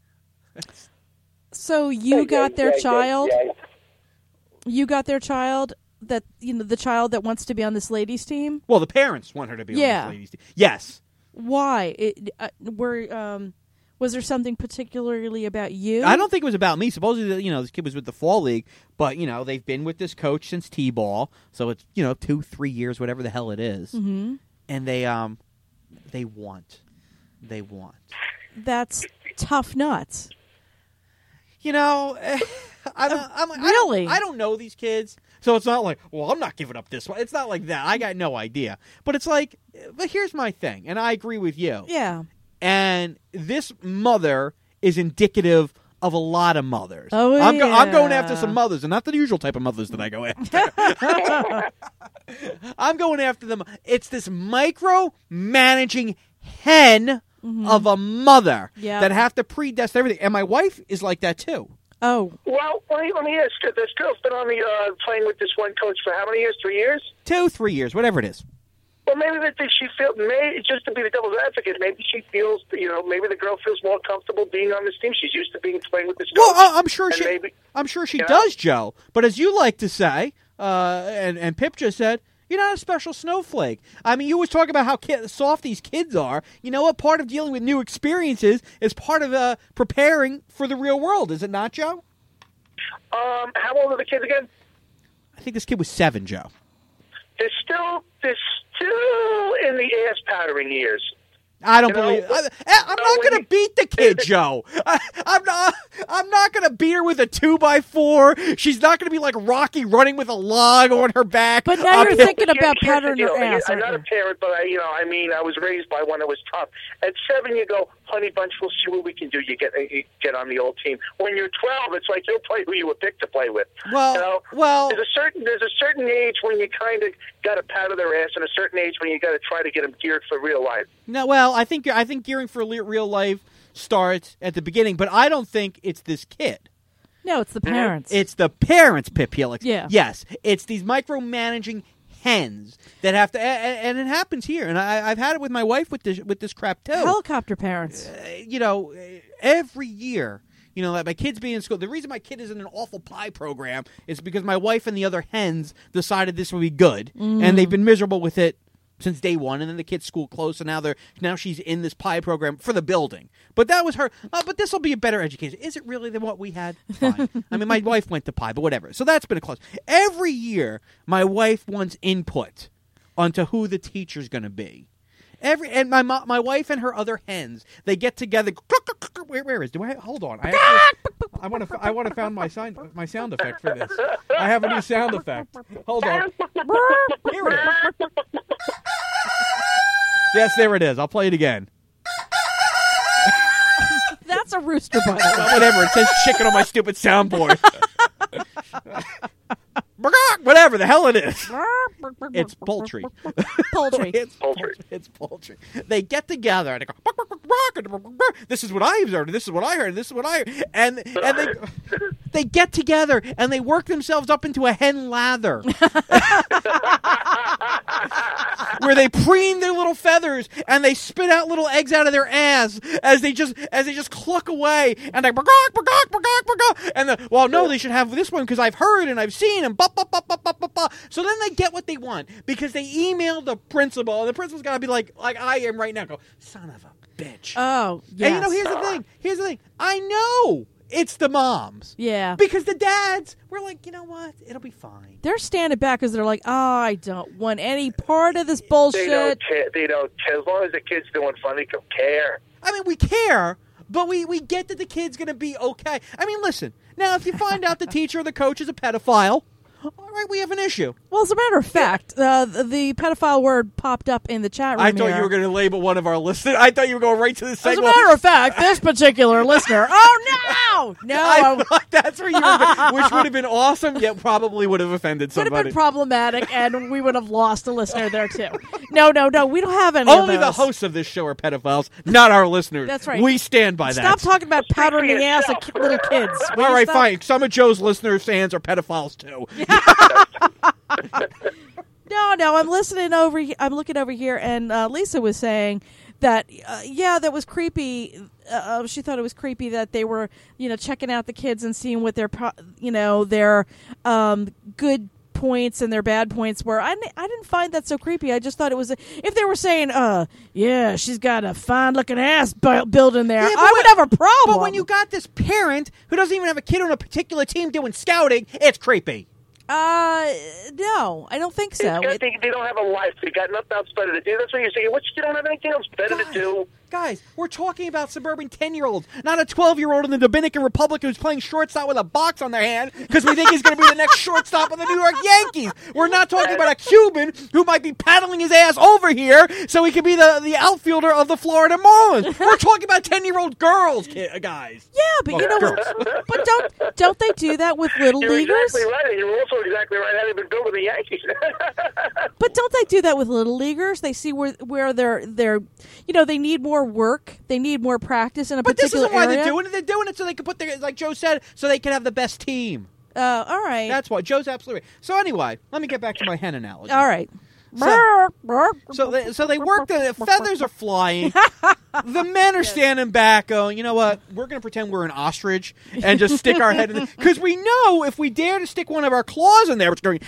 Speaker 3: So you got their child? You got their child, that you know, the child that wants to be on this ladies' team?
Speaker 1: Well, the parents want her to be
Speaker 3: yeah.
Speaker 1: on this ladies' team. Yes.
Speaker 3: Why? It, uh, were, um, was there something particularly about you?
Speaker 1: I don't think it was about me. Supposedly, you know, this kid was with the Fall League, but, you know, they've been with this coach since T-ball, so it's, you know, two, three years, whatever the hell it is.
Speaker 3: Mm-hmm.
Speaker 1: And they, um, they want. They want.
Speaker 3: That's tough nuts.
Speaker 1: You know, I'm, I'm, I'm,
Speaker 3: really?
Speaker 1: I don't, I don't know these kids, so it's not like, well, I'm not giving up this one. It's not like that. I got no idea. But it's like, but here's my thing, and I agree with you.
Speaker 3: Yeah.
Speaker 1: And this mother is indicative of a lot of mothers.
Speaker 3: Oh,
Speaker 1: I'm,
Speaker 3: yeah.
Speaker 1: go- I'm going after some mothers, and not the usual type of mothers that I go after. I'm going after them. It's this micro-managing hen mm-hmm. of a mother
Speaker 3: yep.
Speaker 1: that have to predestine everything. And my wife is like that, too.
Speaker 3: Oh.
Speaker 2: Well, let me, let me ask you. This girl's been on the uh, playing with this one coach for how many years? Three years?
Speaker 1: Two, three years, whatever it is.
Speaker 2: Well, maybe that she feels, maybe just to be the devil's advocate, maybe she feels, you know, maybe the girl feels more comfortable being on this team. She's used to being playing with this coach.
Speaker 1: Well, uh, I'm sure she,
Speaker 2: maybe,
Speaker 1: I'm sure she
Speaker 2: you know?
Speaker 1: does, Joe. But as you like to say, uh, and and Pip just said, you're not a special snowflake. I mean, you always talk about how kid, soft these kids are. You know what? Part of dealing with new experiences is part of uh, preparing for the real world, is it not, Joe?
Speaker 2: Um, how old are the kids again?
Speaker 1: I think this kid was seven, Joe.
Speaker 2: They're still, they're still in the ass powdering years.
Speaker 1: I don't
Speaker 2: you
Speaker 1: believe.
Speaker 2: know,
Speaker 1: I, I'm
Speaker 2: no,
Speaker 1: not going to
Speaker 2: you,
Speaker 1: beat the kid, Joe. I, I'm not. I'm not going to beat her with a two by four. She's not going to be like Rocky running with a log on her back.
Speaker 3: But now you're
Speaker 1: I'm,
Speaker 3: thinking about
Speaker 2: here's
Speaker 3: powdering
Speaker 2: the
Speaker 3: her
Speaker 2: deal.
Speaker 3: ass.
Speaker 2: I'm not a parent, but I, you know, I mean, I was raised by one that was tough. At seven, you go, honey bunch, we'll see what we can do. You get you get on the old team. When you're twelve, it's like you'll play who you were picked to play with.
Speaker 1: Well,
Speaker 2: you know?
Speaker 1: well,
Speaker 2: there's a certain there's a certain age when you kind of got to powder their ass, and a certain age when you got to try to get them geared for real life.
Speaker 1: No, well, I think I think gearing for real life starts at the beginning, but I don't think it's this kid.
Speaker 3: No, it's the parents.
Speaker 1: It's the parents, Pip Helix.
Speaker 3: Yeah.
Speaker 1: Yes, it's these micromanaging hens that have to, and, and it happens here. And I, I've had it with my wife with this with this crap too.
Speaker 3: Helicopter parents.
Speaker 1: Uh, you know, every year. You know, like my kid's being in school. The reason my kid is in an awful pie program is because my wife and the other hens decided this would be good,
Speaker 3: mm.
Speaker 1: and they've been miserable with it since day one. And then the kid's school closed, so now they're now she's in this pie program for the building. But that was her. Uh, but this will be a better education. Is it really than what we had? Fine. I mean, my wife went to pie, but whatever. So that's been a close. Every year, my wife wants input onto who the teacher's going to be. Every and my mo- my wife and her other hens, they get together. Where where is? Do I hold on? I have to, I want to I want to found my sign my sound effect for this. I have a new sound effect. Hold on. Here it is. Yes, there it is. I'll play it again.
Speaker 3: That's a rooster, by the way.
Speaker 1: Whatever. It says chicken on my stupid soundboard. Whatever the hell it is. It's poultry.
Speaker 3: Poultry.
Speaker 1: It's poultry. It's poultry. They get together and they go, this is what I observed, this is what I heard, this is what I heard. And, and they, they get together and they work themselves up into a hen lather. Where they preen their little feathers and they spit out little eggs out of their ass as they just as they just cluck away and they and the, well no they should have this one because I've heard and I've seen and bah, bah, bah, bah, bah, bah, bah. So then they get what they want because they email the principal and the principal's got to be like like I am right now go son of a bitch.
Speaker 3: Oh yes.
Speaker 1: And you know here's the thing here's the thing I know it's the moms.
Speaker 3: Yeah.
Speaker 1: Because the dads were like, you know what? It'll be fine.
Speaker 3: They're standing back because they're like, oh, I don't want any part of this bullshit.
Speaker 2: They don't care. They don't care. As long as the kid's doing fun, they don't care.
Speaker 1: I mean, we care, but we, we get that the kid's going to be okay. I mean, listen. Now, if you find out the teacher or the coach is a pedophile, all right, we have an issue.
Speaker 3: Well, as a matter of fact, uh, the, the pedophile word popped up in the chat room
Speaker 1: I thought
Speaker 3: here.
Speaker 1: you were going to label one of our listeners. I thought you were going right to the
Speaker 3: As
Speaker 1: segment.
Speaker 3: a matter of fact, this particular listener. Oh, no! No.
Speaker 1: I thought that's where you were going, which would have been awesome, yet probably would have offended
Speaker 3: Would
Speaker 1: somebody.
Speaker 3: have been problematic, and we would have lost a listener there, too. No, no, no. We don't have any
Speaker 1: Only
Speaker 3: of
Speaker 1: the
Speaker 3: those.
Speaker 1: hosts of this show are pedophiles, not our listeners.
Speaker 3: That's right.
Speaker 1: We stand by
Speaker 3: Stop
Speaker 1: that.
Speaker 3: talking about powdering
Speaker 2: for
Speaker 3: the ass of
Speaker 2: yourself.
Speaker 3: ki- little kids. Will
Speaker 1: All
Speaker 3: you
Speaker 1: right,
Speaker 3: stop?
Speaker 1: fine. Some of Joe's listeners' fans are pedophiles, too.
Speaker 3: No, no, I'm listening over. he- I'm looking over here, and uh, Lisa was saying that, uh, yeah, that was creepy. Uh, she thought it was creepy that they were, you know, checking out the kids and seeing what their, pro- you know, their um, good points and their bad points were. I, n- I didn't find that so creepy. I just thought it was, a, if they were saying, uh, yeah, she's got a fine looking ass bu- building there,
Speaker 1: Yeah, but
Speaker 3: I would
Speaker 1: when-
Speaker 3: have a problem.
Speaker 1: But when you got this parent who doesn't even have a kid on a particular team doing scouting, it's creepy.
Speaker 3: Uh, no, I don't think so.
Speaker 2: It's got-
Speaker 3: It-
Speaker 2: they, they don't have a life. They got nothing else better to do. That's what you're saying. What, you don't have anything else better to do.
Speaker 1: Guys, we're talking about suburban ten-year-olds, not a twelve-year-old in the Dominican Republic who's playing shortstop with a box on their hand because we think he's going to be the next shortstop of the New York Yankees. We're not talking about a Cuban who might be paddling his ass over here so he can be the, the outfielder of the Florida Marlins. We're talking about ten-year-old girls, kid, guys.
Speaker 3: yeah, but you know what? But don't don't they do that with little
Speaker 2: You're
Speaker 3: leaguers?
Speaker 2: exactly right. And you're also exactly right how they've been building the Yankees.
Speaker 3: But don't they do that with little leaguers? They see where where they're they're you know they need more work, they need more practice in a
Speaker 1: But this
Speaker 3: particular
Speaker 1: isn't why
Speaker 3: area.
Speaker 1: they're doing it. They're doing it so they can put their, like Joe said, so they can have the best team.
Speaker 3: Uh, all right,
Speaker 1: That's why. Joe's absolutely right. So anyway, let me get back to my hen analogy.
Speaker 3: all right.
Speaker 1: So- So they, so they work, the feathers are flying. The men are standing back going, you know what, we're going to pretend we're an ostrich and just stick our head in the... Because we know if we dare to stick one of our claws in there, it's going...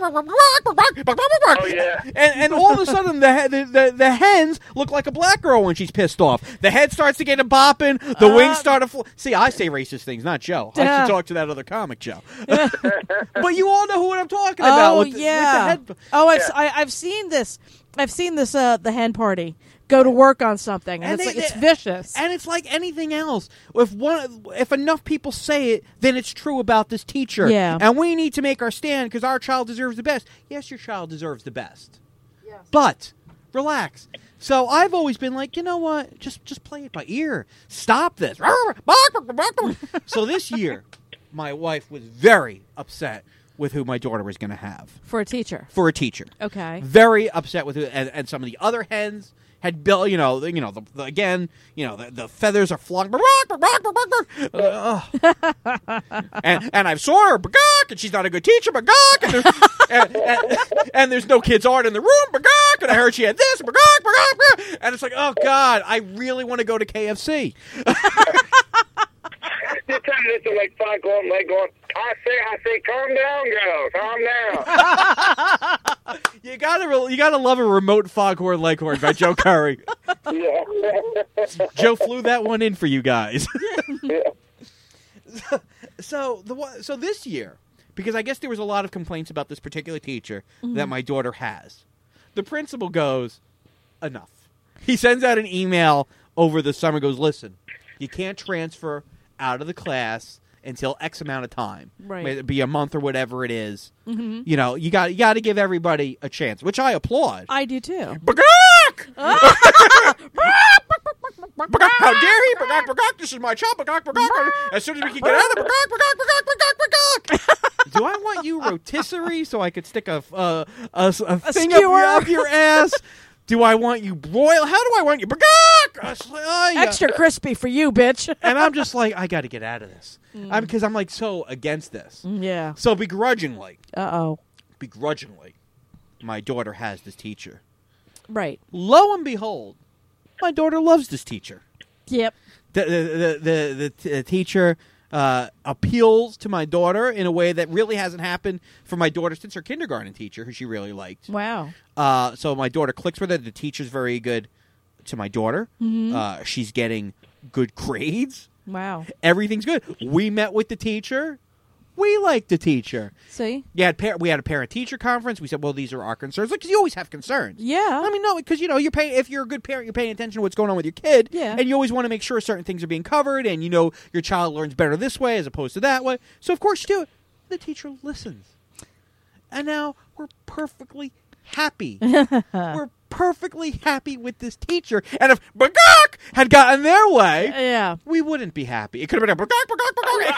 Speaker 2: Oh, yeah.
Speaker 1: And, and all of a sudden, the, the, the, the hens look like a black girl when she's pissed off. The head starts to get a bopping. The
Speaker 3: Uh,
Speaker 1: wings start to... Fl- See, I say racist things, not Joe. I
Speaker 3: Duh.
Speaker 1: should talk to that other comic, Joe. But you all know who I'm talking about.
Speaker 3: Oh
Speaker 1: with the,
Speaker 3: yeah.
Speaker 1: With the head...
Speaker 3: Oh, I've
Speaker 2: Yeah.
Speaker 3: I, I've seen this. I've seen this. Uh, the hen party go to work on something, and,
Speaker 1: And
Speaker 3: it's
Speaker 1: they-
Speaker 3: like it's
Speaker 1: they-
Speaker 3: vicious.
Speaker 1: And it's like anything else. If one, if enough people say it, then it's true about this teacher.
Speaker 3: Yeah.
Speaker 1: And we need to make our stand because our child deserves the best. Yes, your child deserves the best. Yes. But relax. So I've always been like, you know what? Just just play it by ear. Stop this. So this year, my wife was very upset with who my daughter was going to have
Speaker 3: For a teacher.
Speaker 1: for a teacher.
Speaker 3: Okay.
Speaker 1: Very upset with it, and, and some of the other hens had built, you know, the, you know, the, the, again, you know, the, the feathers are flying, uh, and and I've saw her, and she's not a good teacher, and, there, and, and, and there's no kids art in the room, and I heard she had this, and it's like, oh God, I really want to go to K F C.
Speaker 2: You're turning into like Foghorn Leghorn. I say, I say, calm down, girl. Calm down.
Speaker 1: You gotta, you gotta love a remote Foghorn Leghorn by Joe Curry.
Speaker 2: Yeah.
Speaker 1: Joe flew that one in for you guys.
Speaker 2: Yeah.
Speaker 1: So the one- so this year, because I guess there was a lot of complaints about this particular teacher that my daughter has, the principal goes, enough. He sends out an email over the summer. Goes, listen, you can't transfer out of the class until X amount of time,
Speaker 3: Right.
Speaker 1: May it be a month or whatever it is.
Speaker 3: Mm-hmm.
Speaker 1: You know, you got you got to give everybody a chance, which I applaud.
Speaker 3: I do too.
Speaker 1: Bagok! Bagok! How dare he? Bagok, bagok, this is my child. Bagok, bagok. As soon as we can get out of it, bagok, bagok, bagok, bagok, bagok. do I want you rotisserie so I could stick a a, a, a thing up
Speaker 3: skewer.
Speaker 1: your, up your ass? Do I want you broil? How do I want you? Oh, yeah.
Speaker 3: Extra crispy for you, bitch.
Speaker 1: And I'm just like, I got to get out of this. Mm. Because I'm like so against this.
Speaker 3: Yeah.
Speaker 1: So begrudgingly,
Speaker 3: Uh-oh.
Speaker 1: begrudgingly, my daughter has this teacher.
Speaker 3: Right.
Speaker 1: Lo and behold, my daughter loves this teacher.
Speaker 3: Yep.
Speaker 1: The the the the, the, t- the teacher uh, appeals to my daughter in a way that really hasn't happened for my daughter since her kindergarten teacher, who she really liked.
Speaker 3: Wow.
Speaker 1: Uh, so my daughter clicks with her. The teacher's very good to my daughter.
Speaker 3: Mm-hmm.
Speaker 1: Uh, she's getting good grades.
Speaker 3: Wow.
Speaker 1: Everything's good. We met with the teacher. We like the teacher.
Speaker 3: See?
Speaker 1: Yeah, par- we had a parent-teacher conference. We said, well, these are our concerns. Because you always have concerns.
Speaker 3: Yeah.
Speaker 1: I mean, no, because, you know, you're paying, if you're a good parent, you're paying attention to what's going on with your kid.
Speaker 3: Yeah.
Speaker 1: And you always want to make sure certain things are being covered, and you know your child learns better this way as opposed to that way. So, of course, you do it. The teacher listens. And now we're perfectly happy. We're perfectly happy with this teacher. And if Bagak had gotten their way,
Speaker 3: Yeah.
Speaker 1: we wouldn't be happy. It could have been a Bagak, Bagak,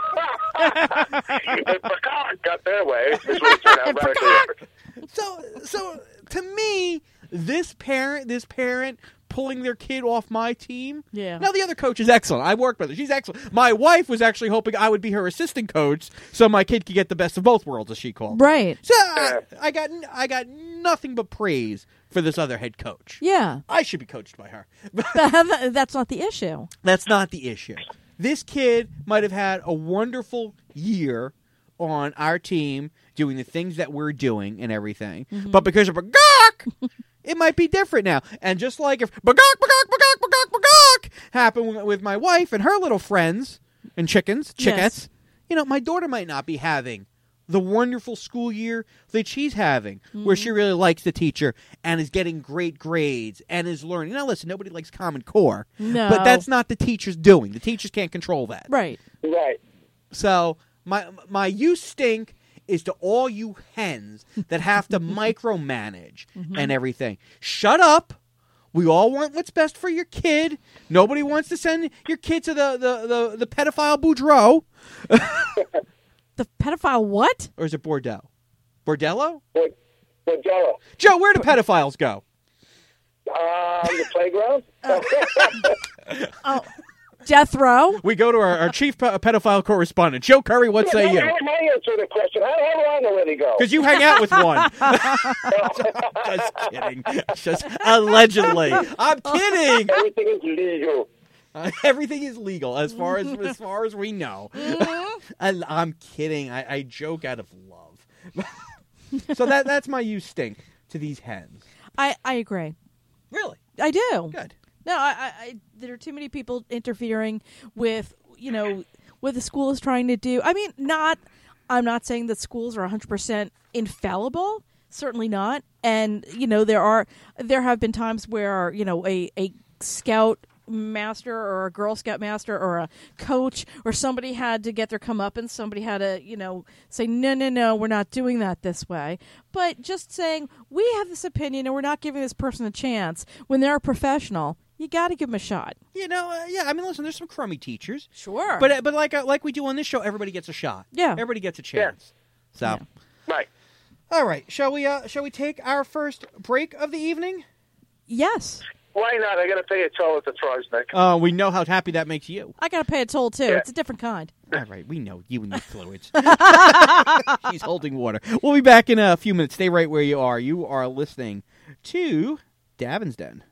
Speaker 1: Bagak.
Speaker 2: If Bagak got their way, this would turn out radically different.
Speaker 1: So, so to me, this parent, this parent pulling their kid off my team.
Speaker 3: Yeah.
Speaker 1: Now the other coach is excellent. I worked with her. She's excellent. My wife was actually hoping I would be her assistant coach, so my kid could get the best of both worlds, as she called it.
Speaker 3: Right.
Speaker 1: So I, I got, I got nothing but praise for this other head coach.
Speaker 3: Yeah.
Speaker 1: I should be coached by her.
Speaker 3: That's not the issue.
Speaker 1: That's not the issue. This kid might have had a wonderful year on our team doing the things that we're doing and everything. Mm-hmm. But because of Bagak, it might be different now. And just like if Bagak, Bagak, Bagak, Bagak, Bagak happened with my wife and her little friends and chickens, chickets,
Speaker 3: Yes.
Speaker 1: you know, my daughter might not be having the wonderful school year that she's having, mm-hmm. where she really likes the teacher and is getting great grades and is learning. Now, listen, nobody likes Common Core,
Speaker 3: No.
Speaker 1: but that's not the teacher's doing. The teachers can't control that.
Speaker 3: Right.
Speaker 2: Right.
Speaker 1: So my my you stink is to all you hens that have to micromanage
Speaker 3: Mm-hmm.
Speaker 1: and everything. Shut up. We all want what's best for your kid. Nobody wants to send your kid to the, the, the, the pedophile Boudreaux.
Speaker 3: The pedophile what?
Speaker 1: Or is it Bordeaux? Bordello?
Speaker 2: But, but Joe,
Speaker 1: Joe, where do pedophiles go?
Speaker 2: uh, the playground?
Speaker 3: Oh, death row?
Speaker 1: We go to our, our chief pe- pedophile correspondent. Joe Curry, what say you?
Speaker 2: How am I answer the question? How, how do I know where they go?
Speaker 1: Because you hang out with one. Just kidding. Just allegedly. I'm kidding.
Speaker 2: Everything is legal.
Speaker 1: Uh, everything is legal as far as as far as we know. I, I'm kidding. I, I joke out of love. So that that's my you stink to these hens.
Speaker 3: I, I agree.
Speaker 1: Really?
Speaker 3: I do.
Speaker 1: Good.
Speaker 3: No, I, I, I there are too many people interfering with, you know, what the school is trying to do. I mean, not, I'm not saying that schools are one hundred percent infallible. Certainly not. And, you know, there are, there have been times where, you know, a, a scout master or a Girl Scout master or a coach or somebody had to get their comeuppance. Somebody had to, you know, say, no, no, no, we're not doing that this way. But just saying, we have this opinion and we're not giving this person a chance when they're a professional, you got to give them a shot.
Speaker 1: You know, uh, yeah. I mean, listen. There's some crummy teachers,
Speaker 3: Sure.
Speaker 1: but uh, but like uh, like we do on this show, everybody gets a shot.
Speaker 3: Yeah.
Speaker 1: Everybody gets a chance. So,
Speaker 3: Yeah.
Speaker 2: Right.
Speaker 1: all right. Shall we? Uh, shall we take our first break of the evening?
Speaker 3: Yes.
Speaker 2: Why not? I got to pay a toll at the Trosnick.
Speaker 1: Uh, we know how happy that makes you.
Speaker 3: I got to pay a toll, too.
Speaker 2: Yeah.
Speaker 3: It's a different kind.
Speaker 1: All right, we know you and your fluids. She's holding water. We'll be back in a few minutes. Stay right where you are. You are listening to Davin's Den.